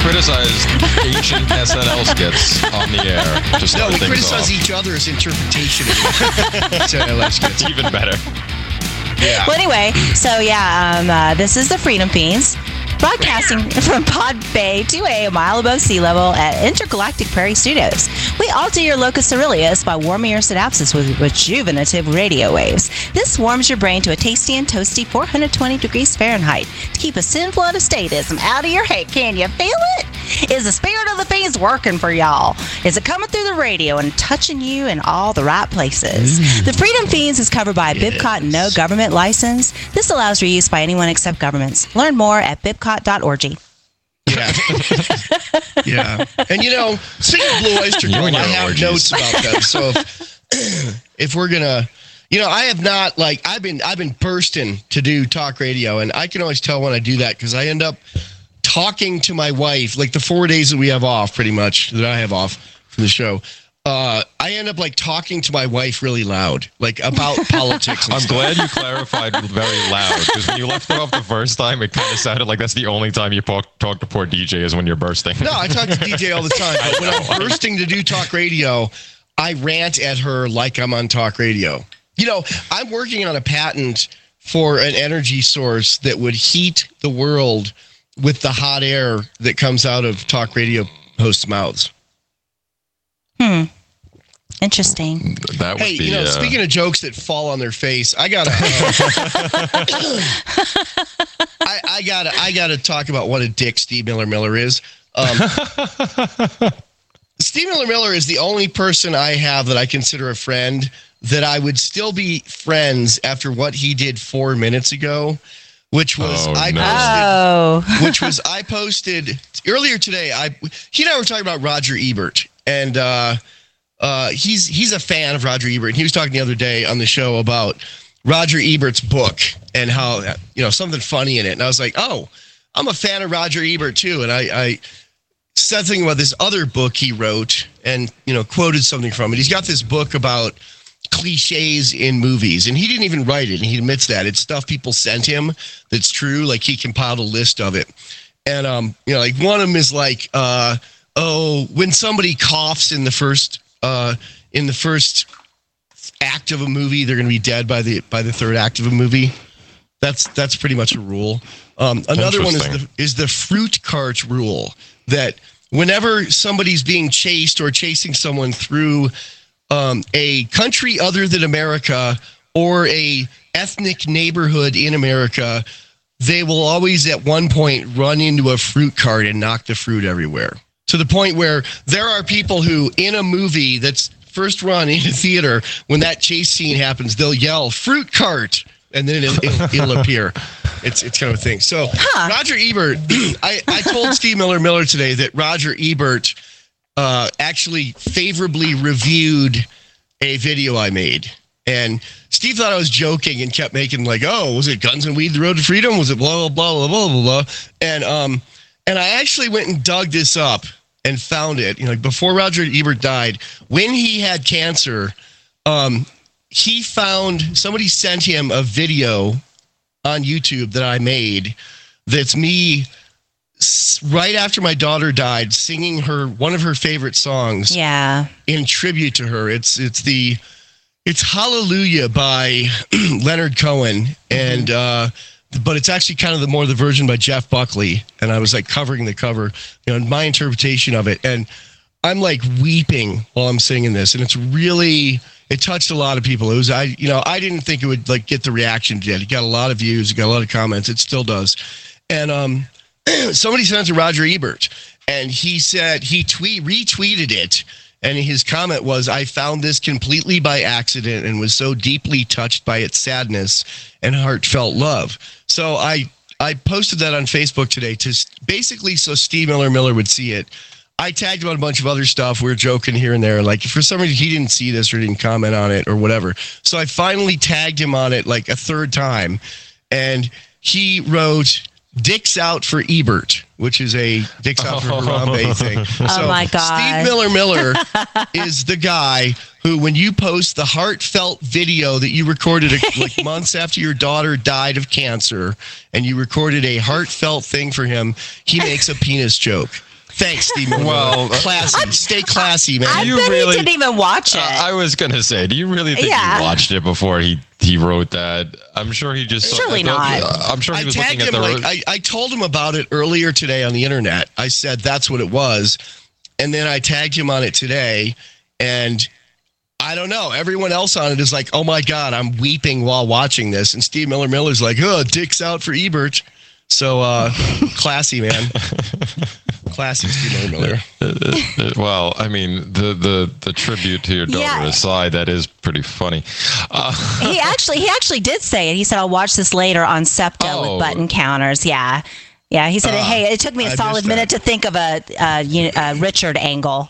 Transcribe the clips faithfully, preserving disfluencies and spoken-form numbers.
criticize ancient S N L skits on the air. Just no, we things criticize off. each other's interpretation of S N L skits. Even better. Yeah. Well, anyway, so yeah, um, uh, this is the Freedom Fiends, broadcasting from Pod Bay two A, a mile above sea level at Intergalactic Prairie Studios. We alter your locus coeruleus by warming your synapses with rejuvenative radio waves. This warms your brain to a tasty and toasty four hundred twenty degrees Fahrenheit to keep a sinful and a statism out of your head. Can you feel it? Is the spirit of the fiends working for y'all? Is it coming through the radio and touching you in all the right places? Mm. The Freedom Fiends is covered by a yes. BibCot no government license. This allows reuse by anyone except governments. Learn more at bibcot dot org. Yeah. Yeah. And you know, speaking of Blue Oyster Cult, I have orgies. notes about them. So if, if we're gonna, you know, I have not like I've been I've been bursting to do talk radio, and I can always tell when I do that because I end up talking to my wife like the four days that we have off, pretty much that I have off from the show. Uh, I end up like talking to my wife really loud, like about politics. And I'm stuff. glad you clarified very loud because when you left it off the first time, it kind of sounded like that's the only time you talk, talk to poor D J is when you're bursting. No, I talk to D J all the time, but when I'm bursting to do talk radio, I rant at her like I'm on talk radio. You know, I'm working on a patent for an energy source that would heat the world with the hot air that comes out of talk radio hosts' mouths. Hmm. Interesting. That would hey, be, you know, uh... speaking of jokes that fall on their face, I gotta, uh, I, I gotta, I gotta talk about what a dick Steve Miller Miller is. Um, Steve Miller Miller is the only person I have that I consider a friend that I would still be friends after what he did four minutes ago, which was oh, I no. posted, oh. which was I posted earlier today. I he and I were talking about Roger Ebert. And uh, uh, he's he's a fan of Roger Ebert. And he was talking the other day on the show about Roger Ebert's book and how, you know, something funny in it. And I was like, oh, I'm a fan of Roger Ebert, too. And I, I said something about this other book he wrote and, you know, quoted something from it. He's got this book about cliches in movies. And he didn't even write it. And he admits that. It's stuff people sent him that's true. Like, he compiled a list of it. And, um, you know, like, one of them is like... Uh, Oh, when somebody coughs in the first uh, in the first act of a movie, they're going to be dead by the by the third act of a movie. That's that's pretty much a rule. Um, another one is the is the fruit cart rule that whenever somebody's being chased or chasing someone through um, a country other than America or a ethnic neighborhood in America, they will always at one point run into a fruit cart and knock the fruit everywhere. To the point where there are people who, in a movie that's first run in a theater, when that chase scene happens, they'll yell, fruit cart, and then it'll, it'll, it'll appear. It's it's kind of a thing. So huh. Roger Ebert, I, I told Steve Miller Miller today that Roger Ebert uh, actually favorably reviewed a video I made. And Steve thought I was joking and kept making like, oh, was it Guns and Weed, The Road to Freedom? Was it blah, blah, blah, blah, blah, blah. And, um, and I actually went and dug this up and found it. You know, before Roger Ebert died, when he had cancer, um, he found, somebody sent him a video on YouTube that I made that's me right after my daughter died singing her, one of her favorite songs. Yeah. In tribute to her. It's, it's the, it's Hallelujah by Leonard Cohen. And, uh, but it's actually kind of the more the version by Jeff Buckley. And I was like covering the cover, you know, my interpretation of it. And I'm like weeping while I'm singing this. And it's really, it touched a lot of people. It was, I, you know, I didn't think it would like get the reaction it did. It got a lot of views. It got a lot of comments. It still does. And um, somebody sent it to Roger Ebert and he said, he tweet retweeted it. And his comment was, I found this completely by accident and was so deeply touched by its sadness and heartfelt love. So I I posted that on Facebook today to basically so Steve Miller Miller would see it. I tagged him on a bunch of other stuff. We were joking here and there. Like, for some reason, he didn't see this or didn't comment on it or whatever. So I finally tagged him on it like a third time. And he wrote... Dicks Out for Ebert, which is a Dicks Out for Harambe thing. Oh so my God. Steve Miller Miller is the guy who, when you post the heartfelt video that you recorded a, like months after your daughter died of cancer, and you recorded a heartfelt thing for him, he makes a penis joke. Thanks, Steve Miller. Well, classy. Stay classy, man. I You bet really- he didn't even watch it. Uh, I was gonna say, do you really think Yeah. he watched it before he he wrote that? I'm sure he just Surely I thought- not. uh, I'm sure he I was tagged looking him. at the. Like, I, I told him about it earlier today on the internet. I said that's what it was, and then I tagged him on it today, and I don't know. Everyone else on it is like, "Oh my god, I'm weeping while watching this," and Steve Miller Miller's like, "Oh, dick's out for Ebert." So uh, classy, man. Classy, Steve Miller Miller. Well, I mean, the the the tribute to your daughter Yeah. aside, that is pretty funny. Uh, he actually he actually did say it. He said, "I'll watch this later on Septo Oh. with button counters." Yeah, yeah. He said, Uh, "Hey, it took me a I solid missed minute that. to think of a, uh you uh Richard angle."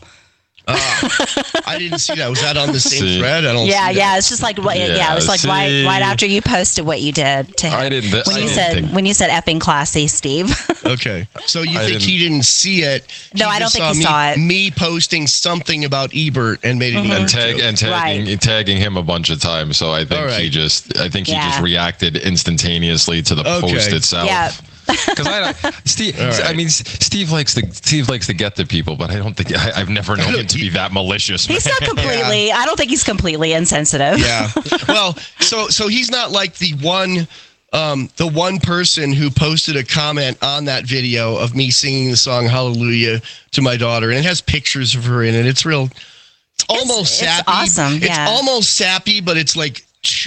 I didn't see that. Was that on the same See. thread? I don't. Yeah, see that. yeah. It's just like right- yeah, Yeah, it was like right see. right after you posted what you did to him. I didn't- when I you didn't said think- when you said effing classy, Steve. Okay. So you I think didn't- he didn't see it? No, He I don't just think he me, saw it. Me posting something about Ebert and made it Mm-hmm. Ebert and tag joke. and tagging tagging him a bunch of times. So I think All right. he just I think he Yeah. just reacted instantaneously to the Okay. post itself. Yeah. Because I don't, Steve, All right. I mean, S- Steve likes to Steve likes to get to people, but I don't think I, I've never known him to be that malicious. He's man. not completely. I don't think he's completely insensitive. Yeah. Well, so so he's not like the one um the one person who posted a comment on that video of me singing the song Hallelujah to my daughter, and it has pictures of her in it. It's real it's almost it's sappy. awesome, It's yeah. almost sappy, but it's like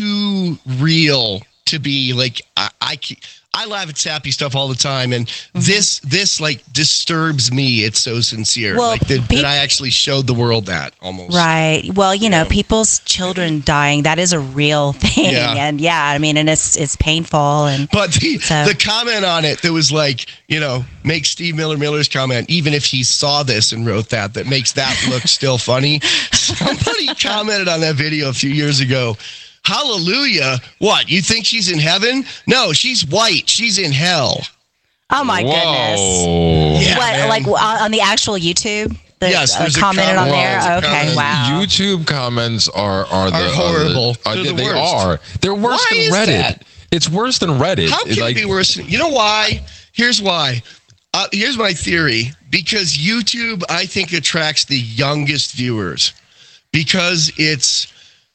too real to be like I I ca- I laugh at sappy stuff all the time, and Mm-hmm. this this like disturbs me. It's so sincere, Well, like that, peop- that I actually showed the world that almost. Right. Well, you know, people's children dying, that is a real thing. Yeah. And yeah, I mean, and it's it's painful and But the, So- the comment on it that was like, you know, make Steve Miller Miller's comment, even if he saw this and wrote that, that makes that look still funny. Somebody commented on that video a few years ago. Hallelujah. What? You think she's in heaven? No, she's white. She's in hell. oh my goodness. Whoa. Yeah, What man. like uh, on the actual YouTube? The, Yes, uh, there's a commented on comment. there. There's a Okay, comment. wow. YouTube comments are are the Are are the- horrible. are They're they, the they worst. are. They're worse Why than is Reddit. that? It's worse than Reddit. How can like, it be worse? Than, you know why? Here's why. Uh, here's my theory. Because YouTube, I think, attracts the youngest viewers. Because it's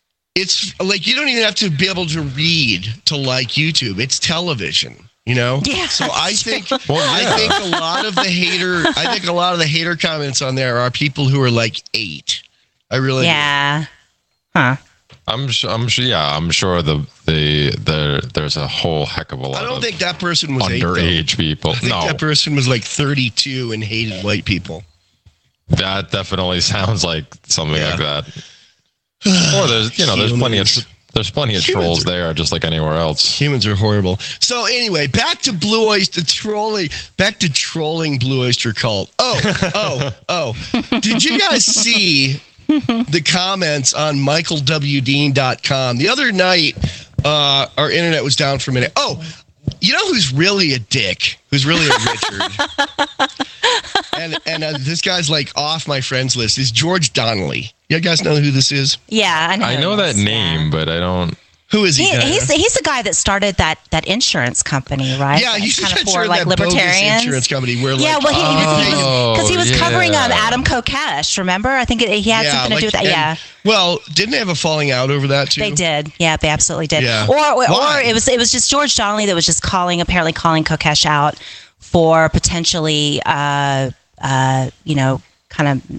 it's like you don't even have to be able to read to like YouTube. It's television, you know. Yeah, So I that's think true. Well, I yeah. think a lot of the hater I think a lot of the hater comments on there are people who are like eight. I really do. Yeah. Huh. I'm sure. I'm sure. Yeah, I'm sure the the the there's a whole heck of a lot I don't of think that person was eight, though. underage people. I think No, that person was like thirty-two and hated white people. that definitely sounds like something Yeah. like that. Or there's you know there's plenty of Humans. there's plenty of Humans trolls are- there, just like anywhere else. Humans are horrible. So anyway, back to Blue Oyster trolling. Back to trolling Blue Oyster Cult. Oh, oh, oh! Did you guys see the comments on Michael W Dean dot com the other night? Uh, our internet was down for a minute. Oh, you know who's really a dick? Who's really a Richard? and and uh, this guy's like off my friends list. Is George Donnelly? You guys know who this is? Yeah, I know. I who know it that is, name, yeah. but I don't. Who is he? He, Diana? he's he's the guy that started that that insurance company, right? Yeah, That's he's kind of got for like that bogus libertarians. insurance company where like Yeah, well, he, he was because he was, Oh, covering um, yeah. Adam Kokesh. Remember? I think it, he had something to like- do with that. and- Yeah, Well, didn't they have a falling out over that too? they did. Yeah, they absolutely did. Yeah. Or or, Why? or it was it was just George Donnelly that was just calling apparently calling Kokesh out for potentially, uh, uh, you know, kind of.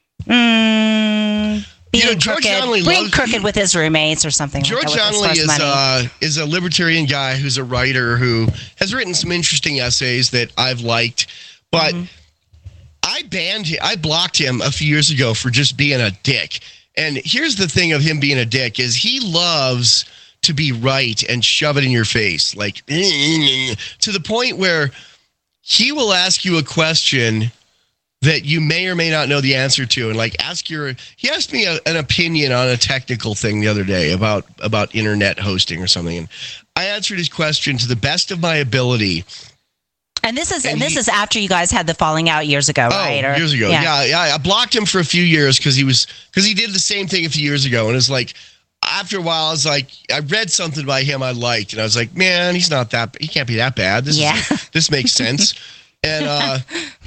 Mm, being You know, George crooked, Donnelly being loves- crooked with his roommates or something. George like that with Donnelly as is far as money. uh, is a libertarian guy who's a writer who has written some interesting essays that I've liked, but Mm-hmm. I banned him, I blocked him a few years ago for just being a dick. And here's the thing of him being a dick is he loves to be right and shove it in your face, like to the point where he will ask you a question that you may or may not know the answer to, and like ask your. He asked me a, an opinion on a technical thing the other day about about internet hosting or something, and I answered his question to the best of my ability. And this is and and this he- is after you guys had the falling out years ago, right? Oh, Or- years ago, yeah. yeah, I blocked him for a few years because he was because he did the same thing a few years ago, and it's like after a while, I was like, I read something by him I liked, and I was like, man, he's not that. He can't be that bad. This Yeah. is, this makes sense, and uh.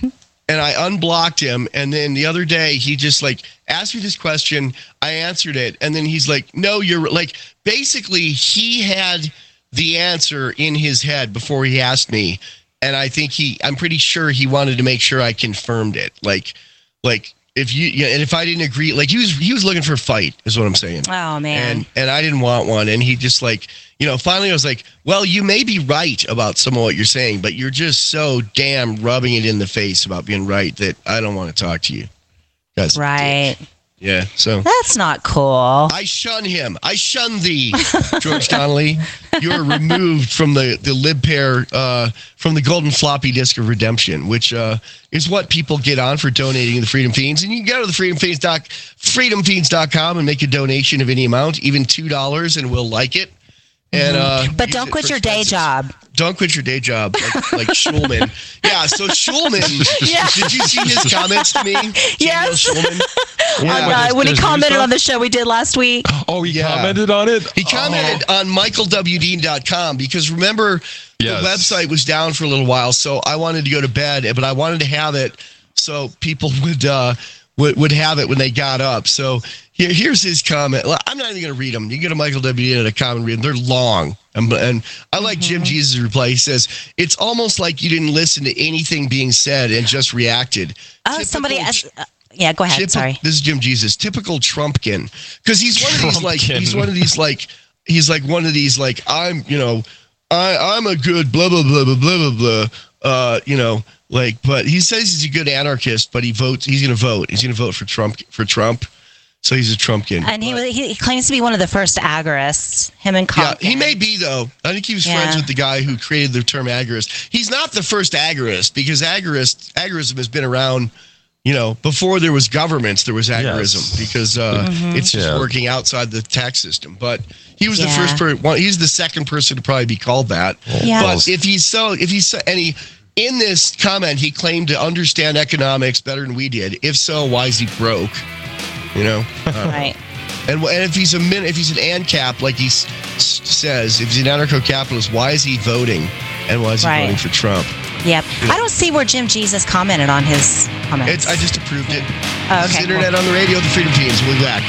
and I unblocked him. And then the other day, he just like asked me this question. I answered it. And then he's like, no, you're like, basically, he had the answer in his head before he asked me. And I think he, I'm pretty sure he wanted to make sure I confirmed it. Like, like if you, yeah, and if I didn't agree, like he was, he was looking for a fight, is what I'm saying. Oh man. And and I didn't want one. And he just like, you know, finally I was like, well, you may be right about some of what you're saying, but you're just so damn rubbing it in the face about being right that I don't want to talk to you. That's right. Yeah. So that's not cool. I shun him. I shun thee, George Donnelly. You are removed from the the lib pair, uh, from the golden floppy disk of redemption, which uh, is what people get on for donating to the Freedom Fiends. And you can go to the freedom fiends dot freedom fiends dot com and make a donation of any amount, even two dollars, and we'll like it. And uh, but don't quit your day job. Don't quit your day job, like, like Schulman. Yeah, so Schulman, Yeah. did you see his comments to me? Yes. Schulman? Yeah. there's- when he there's new commented stuff? on the show we did last week. Oh, he Yeah. commented on it? He commented on michael w dean dot com because remember, Yes. the website was down for a little while, so I wanted to go to bed, but I wanted to have it so people would uh, would, would have it when they got up. So here, here's his comment. I'm not even going to read them. You can go to michael w dean dot com and read them. They're long. And, and I like Mm-hmm. Jim Jesus' reply. He says, it's almost like you didn't listen to anything being said and just reacted. Oh, Typical somebody asked. Uh, yeah, go ahead. Typ- Sorry. This is Jim Jesus. Typical Trumpkin. Because he's one of these like Trumpkin. he's one of these like he's like one of these like I'm you know I I'm a good blah blah blah blah blah blah blah uh you know like but he says he's a good anarchist but he votes he's gonna vote he's gonna vote for Trump for Trump so he's a Trumpkin. And he, But- was- he claims to be one of the first agorists. Him and yeah, Compton. he may be though. I think he was Yeah. friends with the guy who created the term agorist. He's not the first agorist because agorist agorism has been around. You know, before there was governments, there was agorism Yes. because uh, it's just Yeah. working outside the tax system. But he was the Yeah. first person. Well, he's the second person to probably be called that. Yeah. But if he's so, if he's so, and he in this comment, he claimed to understand economics better than we did. If so, why is he broke? You know, uh, Right. and and if he's a min, if he's an ANCAP, like he s- s- says, if he's an anarcho-capitalist, why is he voting? And why is he Right. voting for Trump? Yep. I don't see where Jim Jesus commented on his comments. It's, I just approved it. Oh, This is okay. Internet on the radio, the Freedom Teams. We'll be back.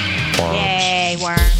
Yay,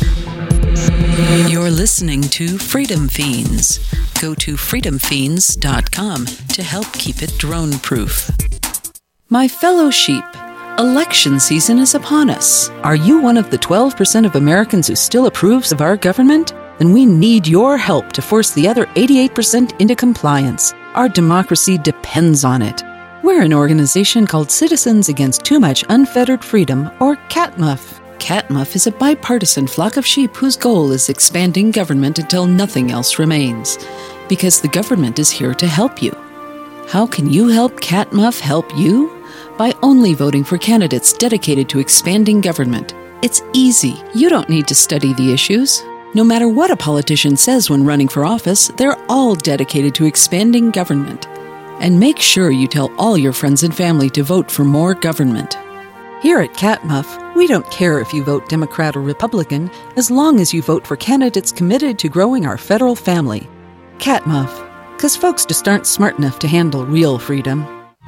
worm. You're listening to Freedom Fiends. Go to freedom fiends dot com to help keep it drone proof. My fellow sheep, election season is upon us. Are you one of the twelve percent of Americans who still approves of our government? Then we need your help to force the other eighty-eight percent into compliance. Our democracy depends on it. We're an organization called Citizens Against Too Much Unfettered Freedom, or CATMUF. CATMUF is a bipartisan flock of sheep whose goal is expanding government until nothing else remains. Because the government is here to help you. How can you help CATMUF help you? By only voting for candidates dedicated to expanding government. It's easy. You don't need to study the issues. No matter what a politician says when running for office, they're all dedicated to expanding government. And make sure you tell all your friends and family to vote for more government. Here at CATMUF, we don't care if you vote Democrat or Republican, as long as you vote for candidates committed to growing our federal family. CATMUF, because folks just aren't smart enough to handle real freedom.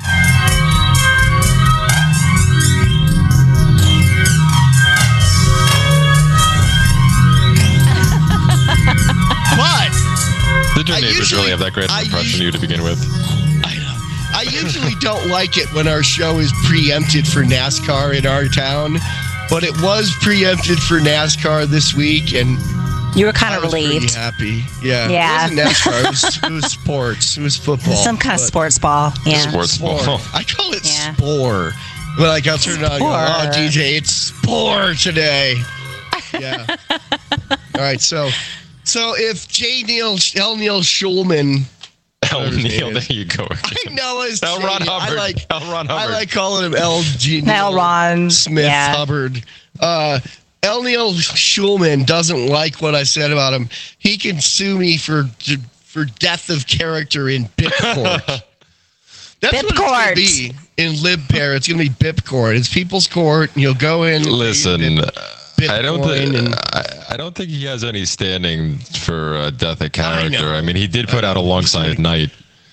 But Did your I neighbors usually- really have that great of I an impression of usually- you to begin with? I usually don't like it when our show is preempted for NASCAR in our town, but it was preempted for NASCAR this week, and You were kind I of was pretty relieved. happy. Yeah, Yeah. It wasn't NASCAR. It was, it was sports. It was football. Some kind of but- sports ball. Yeah. Sports ball. Spore. I call it Yeah. spore. But like I'll turn it on and go, oh, Spore. D J, it's spore today. Yeah. All right, so so if J. Neil L. Neil Schulman, L. whatever his Neil, name there is. you go. I know his L. Ron name. Hubbard. I like L. Ron I Hubbard. like calling him L. G. L. Neil Ron. Smith Yeah. Hubbard. Uh, L. Neil Schulman doesn't like what I said about him. He can sue me for for death of character in Bip Court. That's Bip what it's going Court. to be in LibPair. It's going to be Bip Court. It's People's Court. And you'll go in. Listen, Bitcoin I don't think and- I, I don't think he has any standing for uh, death of character. know. I, mean, he did put out Alongside Night.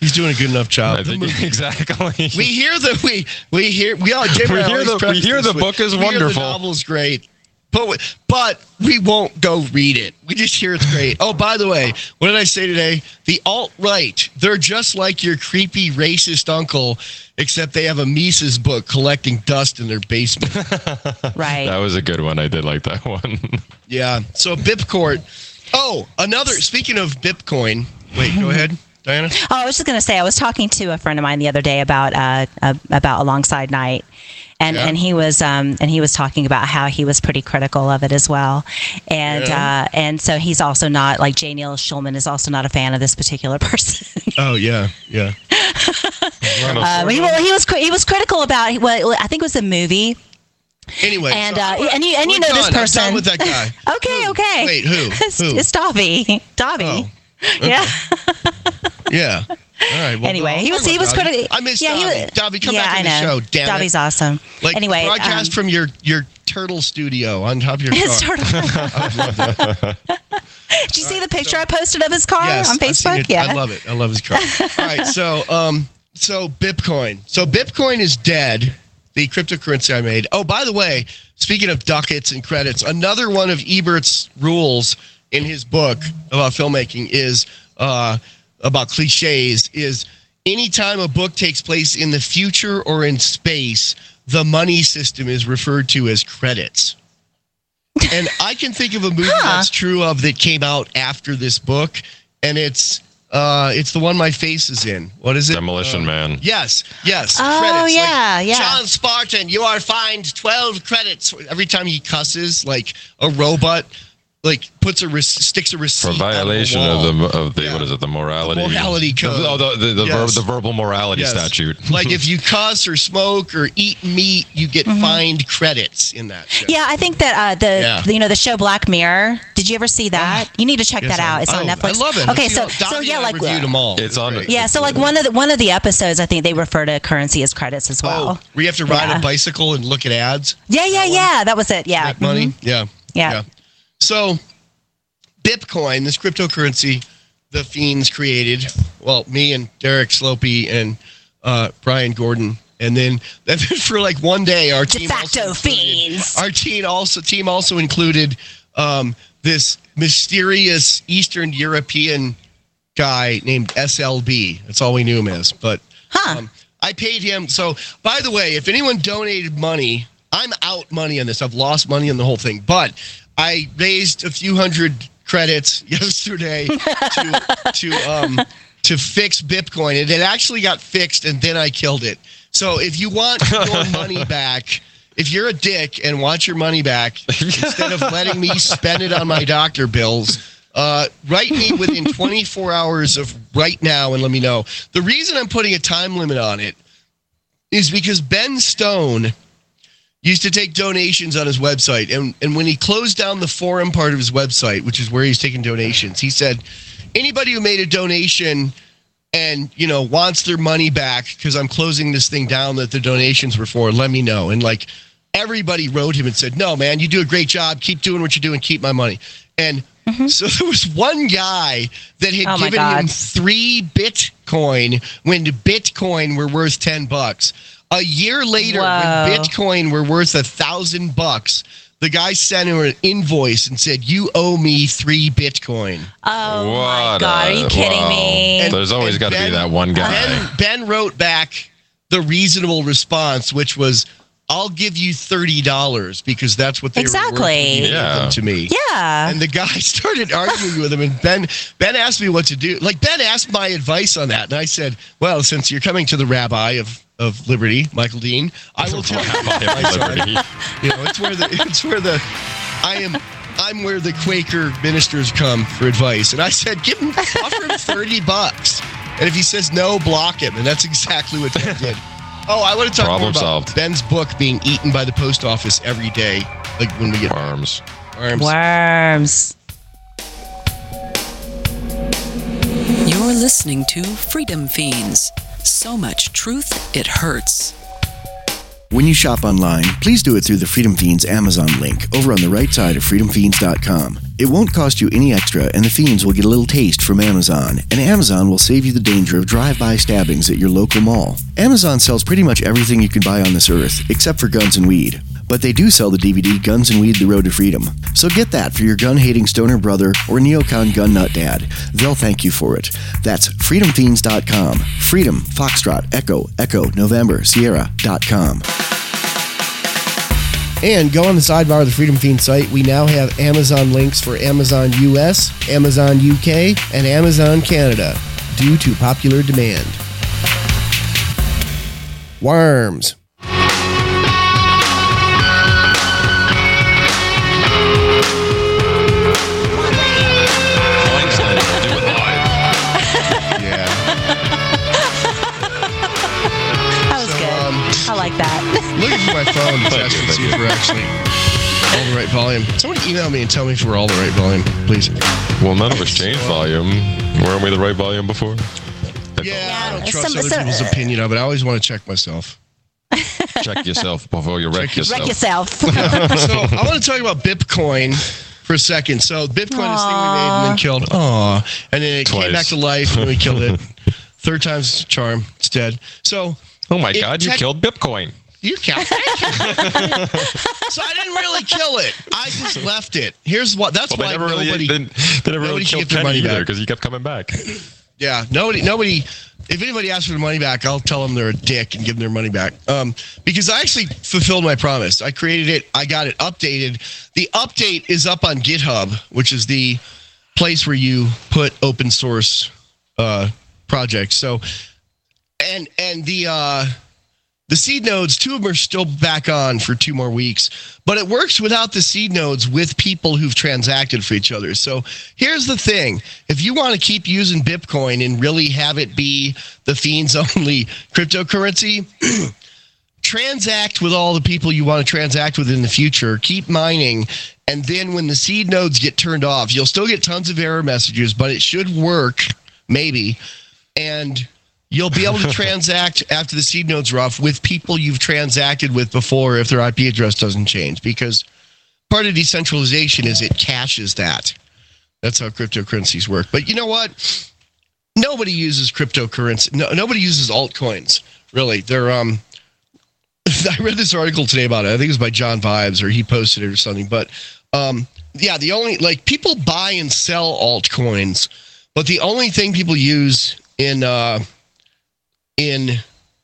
He's doing a good enough job. I think exactly. We hear the we we hear we all Jim We and I hear always the- we preface hear this the with, book is we hear wonderful. The novel's great, but we, but we won't go read it. We just hear it's great. Oh, by the way, what did I say today? The alt-right, they're just like your creepy racist uncle, except they have a Mises book collecting dust in their basement. Right. That was a good one. I did like that one. Yeah. So Bipcoin. Oh, another. Speaking of Bitcoin. Wait. Go ahead, Diana. Oh, I was just going to say, I was talking to a friend of mine the other day about uh, uh about Alongside Night, and Yeah. and he was um and he was talking about how he was pretty critical of it as well, and Yeah. uh and so he's also not like J. Neil Schulman is also not a fan of this particular person. Oh yeah, yeah. um, he, well, he was cri- he was critical about well, I think it was a movie. Anyway, And, so uh, I'm- and you- and you we're know this done. I'm person. done with that guy. Okay, Who? okay. Wait, who? It's, Who? it's Dobby. Dobby. Oh, Yeah. yeah. All right. Well, Anyway, I'll he was talk he about was Dobby. critical. I miss yeah, Dobby. he was, Dobby, come yeah, back I on the know. show. Damn Dobby's it. awesome. Like anyway, broadcast um, from your your turtle studio on top of your car. his turtle. Did you see the picture I posted of his car Yes, on I've seen Facebook? it. Yeah. I love it. I love his car. All right, so um, so Bitcoin. So Bitcoin is dead. The cryptocurrency I made. Oh, by the way, speaking of ducats and credits, another one of Ebert's rules in his book about filmmaking is uh, about cliches. Is anytime a book takes place in the future or in space, the money system is referred to as credits. And I can think of a movie Huh. that's true of that came out after this book, and it's uh, it's the one my face is in. What is it? Demolition Uh, Man. Yes, yes. Oh, credits. yeah, like, yeah. John Spartan, you are fined twelve credits every time he cusses like a robot. Like puts a re- sticks a receipt For violation on of the, wall. the of the Yeah. what is it the morality The morality code. the, oh, the, the, the, Yes. ver- the verbal morality Yes. statute. Like if you cuss or smoke or eat meat, you get fined credits in that show. Yeah, I think that uh, the Yeah. you know the show Black Mirror. Did you ever see that? you need to check Yes, that out. I- It's on oh, Netflix. I love it. Okay, I've so seen- so Dobby yeah, and I like reviewed them all. It's on- great. yeah, so like one of the one of the episodes, I think they refer to currency as credits as well. Oh, where you have to ride Yeah. a bicycle and look at ads. yeah, yeah, yeah. That was it. Yeah. Make money. Mhm. Yeah. Yeah. So, Bitcoin, this cryptocurrency, the fiends created. Well, me and Derek Slopey and uh, Brian Gordon, and then then for like one day, our De team facto also included- fiends. Our team also team also included um, this mysterious Eastern European guy named S L B. That's all we knew him as. But Huh. um, I paid him. So, by the way, if anyone donated money, I'm out money on this. I've lost money on the whole thing. But I raised a few hundred credits yesterday to to um to fix Bitcoin. And it actually got fixed, and then I killed it. So if you want your money back, if you're a dick and want your money back, instead of letting me spend it on my doctor bills, uh, write me within twenty-four hours of right now and let me know. The reason I'm putting a time limit on it is because Ben Stone used to take donations on his website. And, and when he closed down the forum part of his website, which is where he's taking donations, he said, anybody who made a donation and, you know, wants their money back because I'm closing this thing down that the donations were for, let me know. And, like, everybody wrote him and said, no, man, you do a great job. Keep doing what you're doing. Keep my money. And so there was one guy that had Oh, my given God. him three Bitcoin when Bitcoin were worth ten bucks. A year later, Whoa. when Bitcoin were worth a thousand bucks, the guy sent him an invoice and said, "You owe me three Bitcoin." Oh my What God! Are a- you kidding wow. me? And- There's always and got to be Ben- that one guy. Ben, Ben wrote back the reasonable response, which was, "I'll give you thirty dollars because that's what they Exactly. were worth when you gave Yeah. them to me." yeah. And the guy started arguing with him, and Ben Ben asked me what to do. Like, Ben asked my advice on that, and I said, "Well, since you're coming to the rabbi of, of Liberty, Michael Dean, I will tell you Rabbi of my son." Liberty. You know, it's where the it's where the I am I'm where the Quaker ministers come for advice. And I said, give him offer him thirty bucks, and if he says no, block him. And that's exactly what Ben did. Oh, I want to talk Problem more about solved. Ben's book being eaten by the post office every day, like when we get Arms. arms. Worms. You're listening to Freedom Fiends. So much truth, it hurts. When you shop online, please do it through the Freedom Fiends Amazon link over on the right side of freedom fiends dot com. It won't cost you any extra, and the Fiends will get a little taste from Amazon, and Amazon will save you the danger of drive-by stabbings at your local mall. Amazon sells pretty much everything you can buy on this earth, except for guns and weed. But they do sell the D V D Guns and Weed: The Road to Freedom. So get that for your gun-hating stoner brother or neocon gun nut dad. They'll thank you for it. That's freedom fiends dot com. Freedom, Foxtrot, Echo, Echo, November, Sierra dot com. And go on the sidebar of the Freedom Fiend site. We now have Amazon links for Amazon U S, Amazon U K, and Amazon Canada due to popular demand. Worms. I like that. Looking for my phone to test and see if we're actually all the right volume. Somebody email me and tell me if we're all the right volume, please. Well, none of us changed volume. Weren't we the right volume before? Yeah, I don't trust Some- other some- people's opinion of it. I always want to check myself. Check yourself before you wreck Check yourself. Wreck yourself. So I want to talk about Bitcoin for a second. So Bitcoin is the thing we made and then killed. Aw. And then it Twice. came back to life and we killed it. Third time's the charm. It's dead. So Oh my It God, you tech- killed Bitcoin. You killed it. So I didn't really kill it. I just left it. Here's what. That's Well, they why never really, nobody. they, they never nobody really should killed get their Penny money either back. because he kept coming back. Yeah, nobody, nobody. If anybody asks for the money back, I'll tell them they're a dick and give them their money back. Um, because I actually fulfilled my promise. I created it. I got it updated. The update is up on GitHub, which is the place where you put open source uh, projects. So, and and the uh, the seed nodes, two of them are still back on for two more weeks, but it works without the seed nodes with people who've transacted for each other. So here's the thing. If you want to keep using Bitcoin and really have it be the Fiends only cryptocurrency, transact with all the people you want to transact with in the future, keep mining, and then when the seed nodes get turned off, you'll still get tons of error messages, but it should work, maybe, and you'll be able to transact after the seed nodes are off with people you've transacted with before if their I P address doesn't change, because part of decentralization is it caches that. That's how cryptocurrencies work. But you know what? Nobody uses cryptocurrency. No, nobody uses altcoins, really. They're um. I read this article today about it. I think it was by John Vibes, or he posted it or something. But um, yeah, the only like people buy and sell altcoins, but the only thing people use in uh, in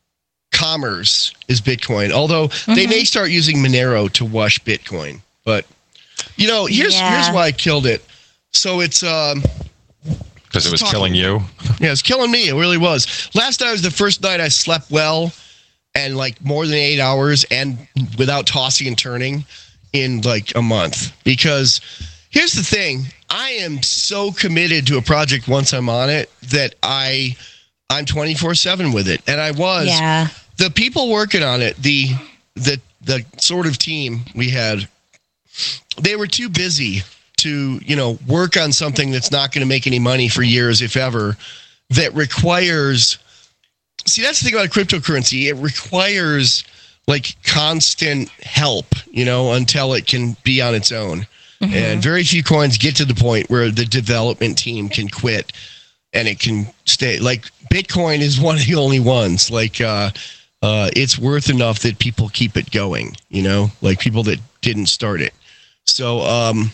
commerce is Bitcoin. Although mm-hmm. they may start using Monero to wash Bitcoin, but you know, here's Yeah. here's why I killed it. So it's um. Because it was killing you. Yeah, it's killing me. It really was. Last night was the first night I slept well and like more than eight hours and without tossing and turning in like a month. Because here's the thing. I am so committed to a project once I'm on it that I, I'm twenty-four seven with it. And I was. Yeah. The people working on it, the the the sort of team we had, they were too busy to, you know, work on something that's not going to make any money for years, if ever, that requires, see, that's the thing about cryptocurrency. It requires like constant help, you know, until it can be on its own. Mm-hmm. And very few coins get to the point where the development team can quit and it can stay. Like Bitcoin is one of the only ones. Like, uh, uh, it's worth enough that people keep it going, you know, like people that didn't start it. So, um,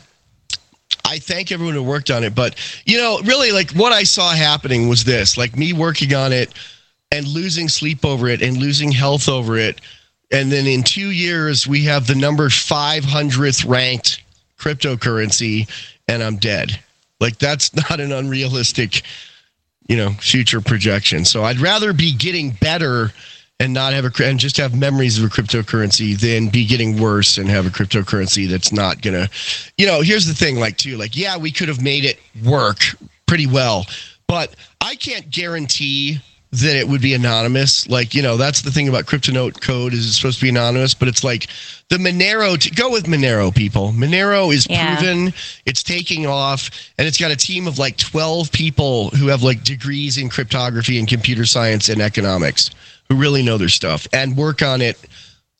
I thank everyone who worked on it, but you know, really like what I saw happening was this, like me working on it and losing sleep over it and losing health over it. And then in two years, we have the number five hundredth ranked cryptocurrency and I'm dead. Like that's not an unrealistic, you know, future projection. So I'd rather be getting better and not have a and just have memories of a cryptocurrency than be getting worse and have a cryptocurrency that's not gonna, you know, here's the thing, like too, like, yeah, we could have made it work pretty well, but I can't guarantee that it would be anonymous. Like, you know, that's the thing about CryptoNote code is it's supposed to be anonymous, but it's like the Monero, to go with Monero, people. Monero is Yeah. proven, it's taking off, and it's got a team of like twelve people who have like degrees in cryptography and computer science and economics who really know their stuff and work on it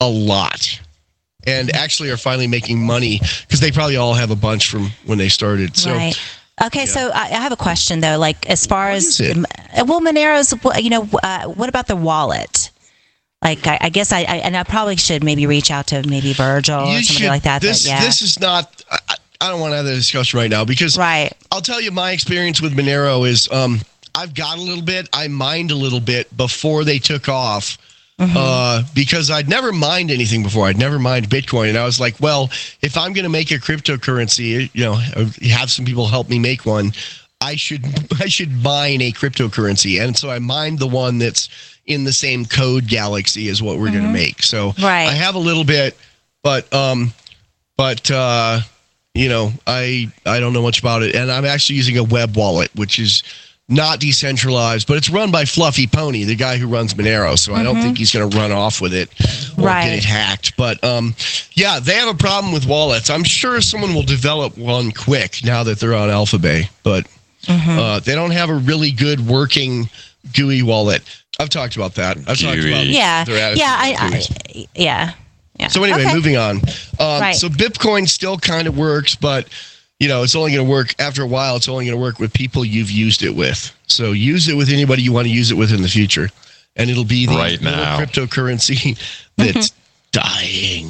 a lot, and actually are finally making money because they probably all have a bunch from when they started. So. Right. Okay, so I, I have a question though. Like as far What as is it? well, Monero's, you know, uh, what about the wallet? Like I, I guess I, I and I probably should maybe reach out to maybe Virgil or You somebody should- like that. This that, yeah. this is not. I, I don't want to have the discussion right now because Right. I'll tell you my experience with Monero is um, I've got a little bit. I mined a little bit before they took off. Uh, because I'd never mined anything before. I'd never mined Bitcoin. And I was like, well, if I'm going to make a cryptocurrency, you know, have some people help me make one, I should I should mine a cryptocurrency. And so I mined the one that's in the same code galaxy as what we're going to make. So Right. I have a little bit, but um, but uh, you know, I I don't know much about it. And I'm actually using a web wallet, which is not decentralized, but it's run by Fluffy Pony, the guy who runs Monero. So I don't think he's going to run off with it or Right. get it hacked. But um, yeah, they have a problem with wallets. I'm sure someone will develop one quick now that they're on Alphabay, but uh, they don't have a really good working G U I wallet. I've talked about that. I've talked G U I. about yeah, their attitude yeah, with I, G U Is. I, yeah, yeah. So anyway, Okay. moving on. Um, Right. So Bitcoin still kind of works, but you know, it's only going to work after a while. It's only going to work with people you've used it with. So use it with anybody you want to use it with in the future, and it'll be the Right little now. cryptocurrency that's dying.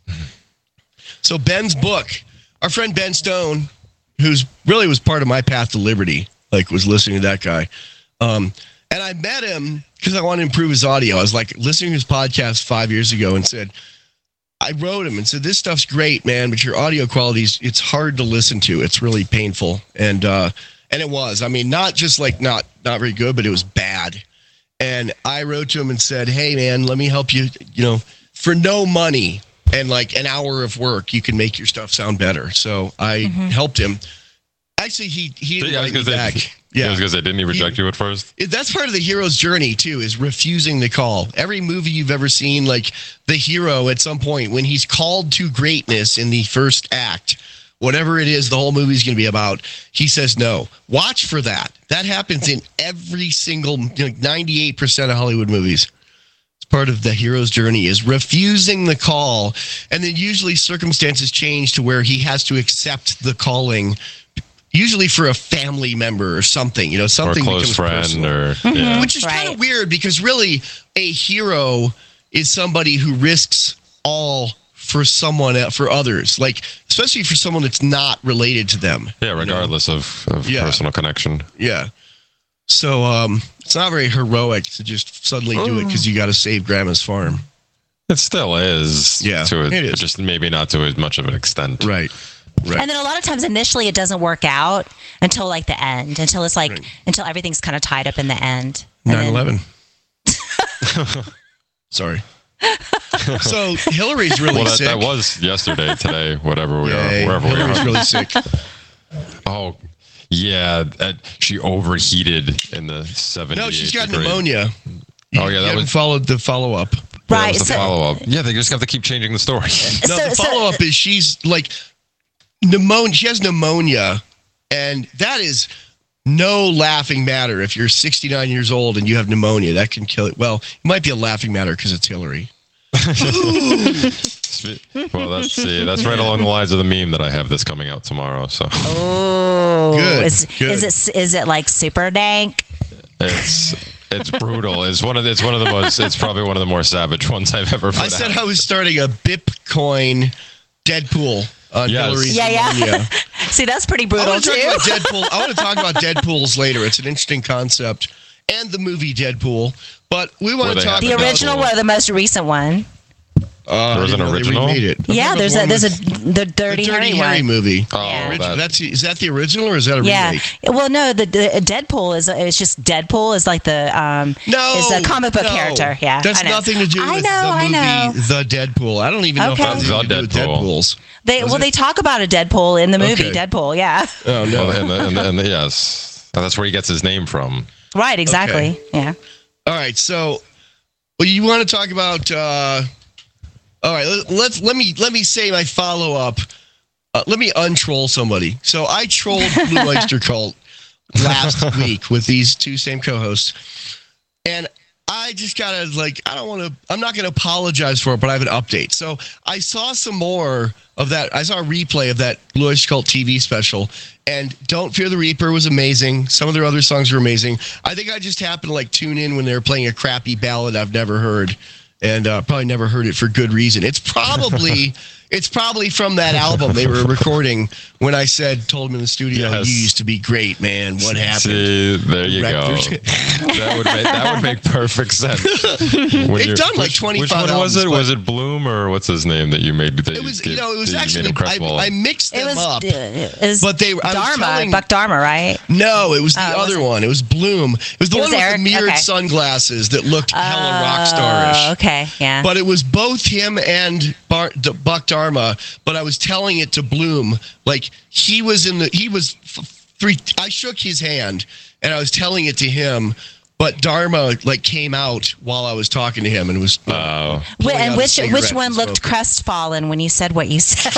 So Ben's book, our friend Ben Stone, who's really was part of my path to liberty, like was listening to that guy. Um, and I met him because I wanted to improve his audio. I was like listening to his podcast five years ago and said, I wrote him and said, this stuff's great, man, but your audio quality is, it's hard to listen to. It's really painful. And, uh, and it was, I mean, not just like not, not very good, but it was bad. And I wrote to him and said, hey man, let me help you, you know, for no money and like an hour of work, you can make your stuff sound better. So I helped him. Actually, he, he didn't Yeah, I was write me gonna back. say, Yeah. I was gonna say, didn't he reject you at first? It- that's part of the hero's journey too, is refusing the call. Every movie you've ever seen, like the hero at some point when he's called to greatness in the first act, whatever it is the whole movie's going to be about, he says no. Watch for that. That happens in every single, you know, ninety-eight percent of Hollywood movies. It's part of the hero's journey is refusing the call, and then usually circumstances change to where he has to accept the calling. Usually for a family member or something, you know, Or a something close becomes friend, personal. or yeah. Which is Right. kind of weird because really a hero is somebody who risks all for someone else, for others, like especially for someone that's not related to them. yeah, regardless of, of Yeah. personal connection. Yeah. So um, it's not very heroic to just suddenly do it because you got to save grandma's farm. It still is. Yeah, to a, it is. just maybe not to as much of an extent. Right. Right. And then a lot of times initially it doesn't work out until like the end, until it's like Right. until everything's kind of tied up in the end. And nine then- eleven. Sorry. So Hillary's really Well, that, sick. that was yesterday, today, whatever we Yay, are, wherever we Hillary's are. really sick. Oh, yeah, that, she overheated in the seventy. No, she's got pneumonia. Oh yeah, You that haven't was, followed the follow up. that Right. was the So, follow up. Yeah, they just have to keep changing the story. No, So- the so- follow up is she's like pneumonia. She has pneumonia, and that is no laughing matter. If you're sixty-nine years old and you have pneumonia, that can kill it. Well, it might be a laughing matter because it's Hillary. Well, that's see, that's right along the lines of the meme that I have that's coming out tomorrow. So oh, Good, Is, good. is it is it like super dank? it's it's brutal. It's one of the, it's one of the most. It's probably one of the more savage ones I've ever. Put I said out. I was starting a Bitcoin Deadpool on Yes. Hillary's Yeah, yeah. pneumonia. See, that's pretty I brutal want to talk too. about Deadpool. I want to talk about Deadpools later. It's an interesting concept, and the movie Deadpool. But we Where want they to talk have The about original or the most recent one? Uh, There was I an didn't know they original? remade it. Yeah, I'm there's talking a about there's a one the with- Dirty, the Dirty Harry, Harry one. movie. Oh, Yeah. Original- that- That's is that the original or is that a Yeah. remake? Well, no, the, the Deadpool is it's just Deadpool is like the um No, is a comic book no. character. Yeah, that's I know. nothing to do I with know, I the know. movie The Deadpool. I don't even know Okay. if that's The to do with Deadpool. Deadpools. They Was well it? they talk about a Deadpool in the movie Okay. Deadpool. Yeah, Oh no. Well, and, the, and, the, and the, yes, that's where he gets his name from. right, exactly. Yeah. All right, so well, you want to talk about? Uh, all right, let, let's let me let me say my follow up. Uh, let me untroll somebody. So I trolled Blue Oyster Cult last week with these two same co-hosts, and I just gotta like I don't want to. I'm not gonna apologize for it, but I have an update. So I saw some more of that. I saw a replay of that Blue Oyster Cult T V special, and Don't Fear the Reaper was amazing. Some of their other songs were amazing. I think I just happened to like tune in when they were playing a crappy ballad I've never heard, and uh, probably never heard it for good reason. It's probably. It's probably from that album they were recording when I said, told him in the studio, Yes. you used to be great, man. What happened? See, there you Records. go. That would make that would make perfect sense. When They've you're- done like which- twenty-five Which one was albums, it? but- Was it Bloom or what's his name that you made? That It was, you, you know, it was that you made actually, him I, crestfallen? I mixed It them was, up. it was But they- I was Dharma, telling- Buck Dharma, right? No, it was the Oh, other was it? one. It was Bloom. It was the It one was with Eric? the mirrored Okay. sunglasses that looked hella rock Oh, starish. okay, yeah. But it was both him and Bar- D- Buck Dharma. But I was telling it to Bloom, like he was in the he was f- three. I shook his hand and I was telling it to him. But Dharma like came out while I was talking to him and was. Oh. Wh- pulling out and a which cigarette which one and looked smoking. crestfallen when you said what you said?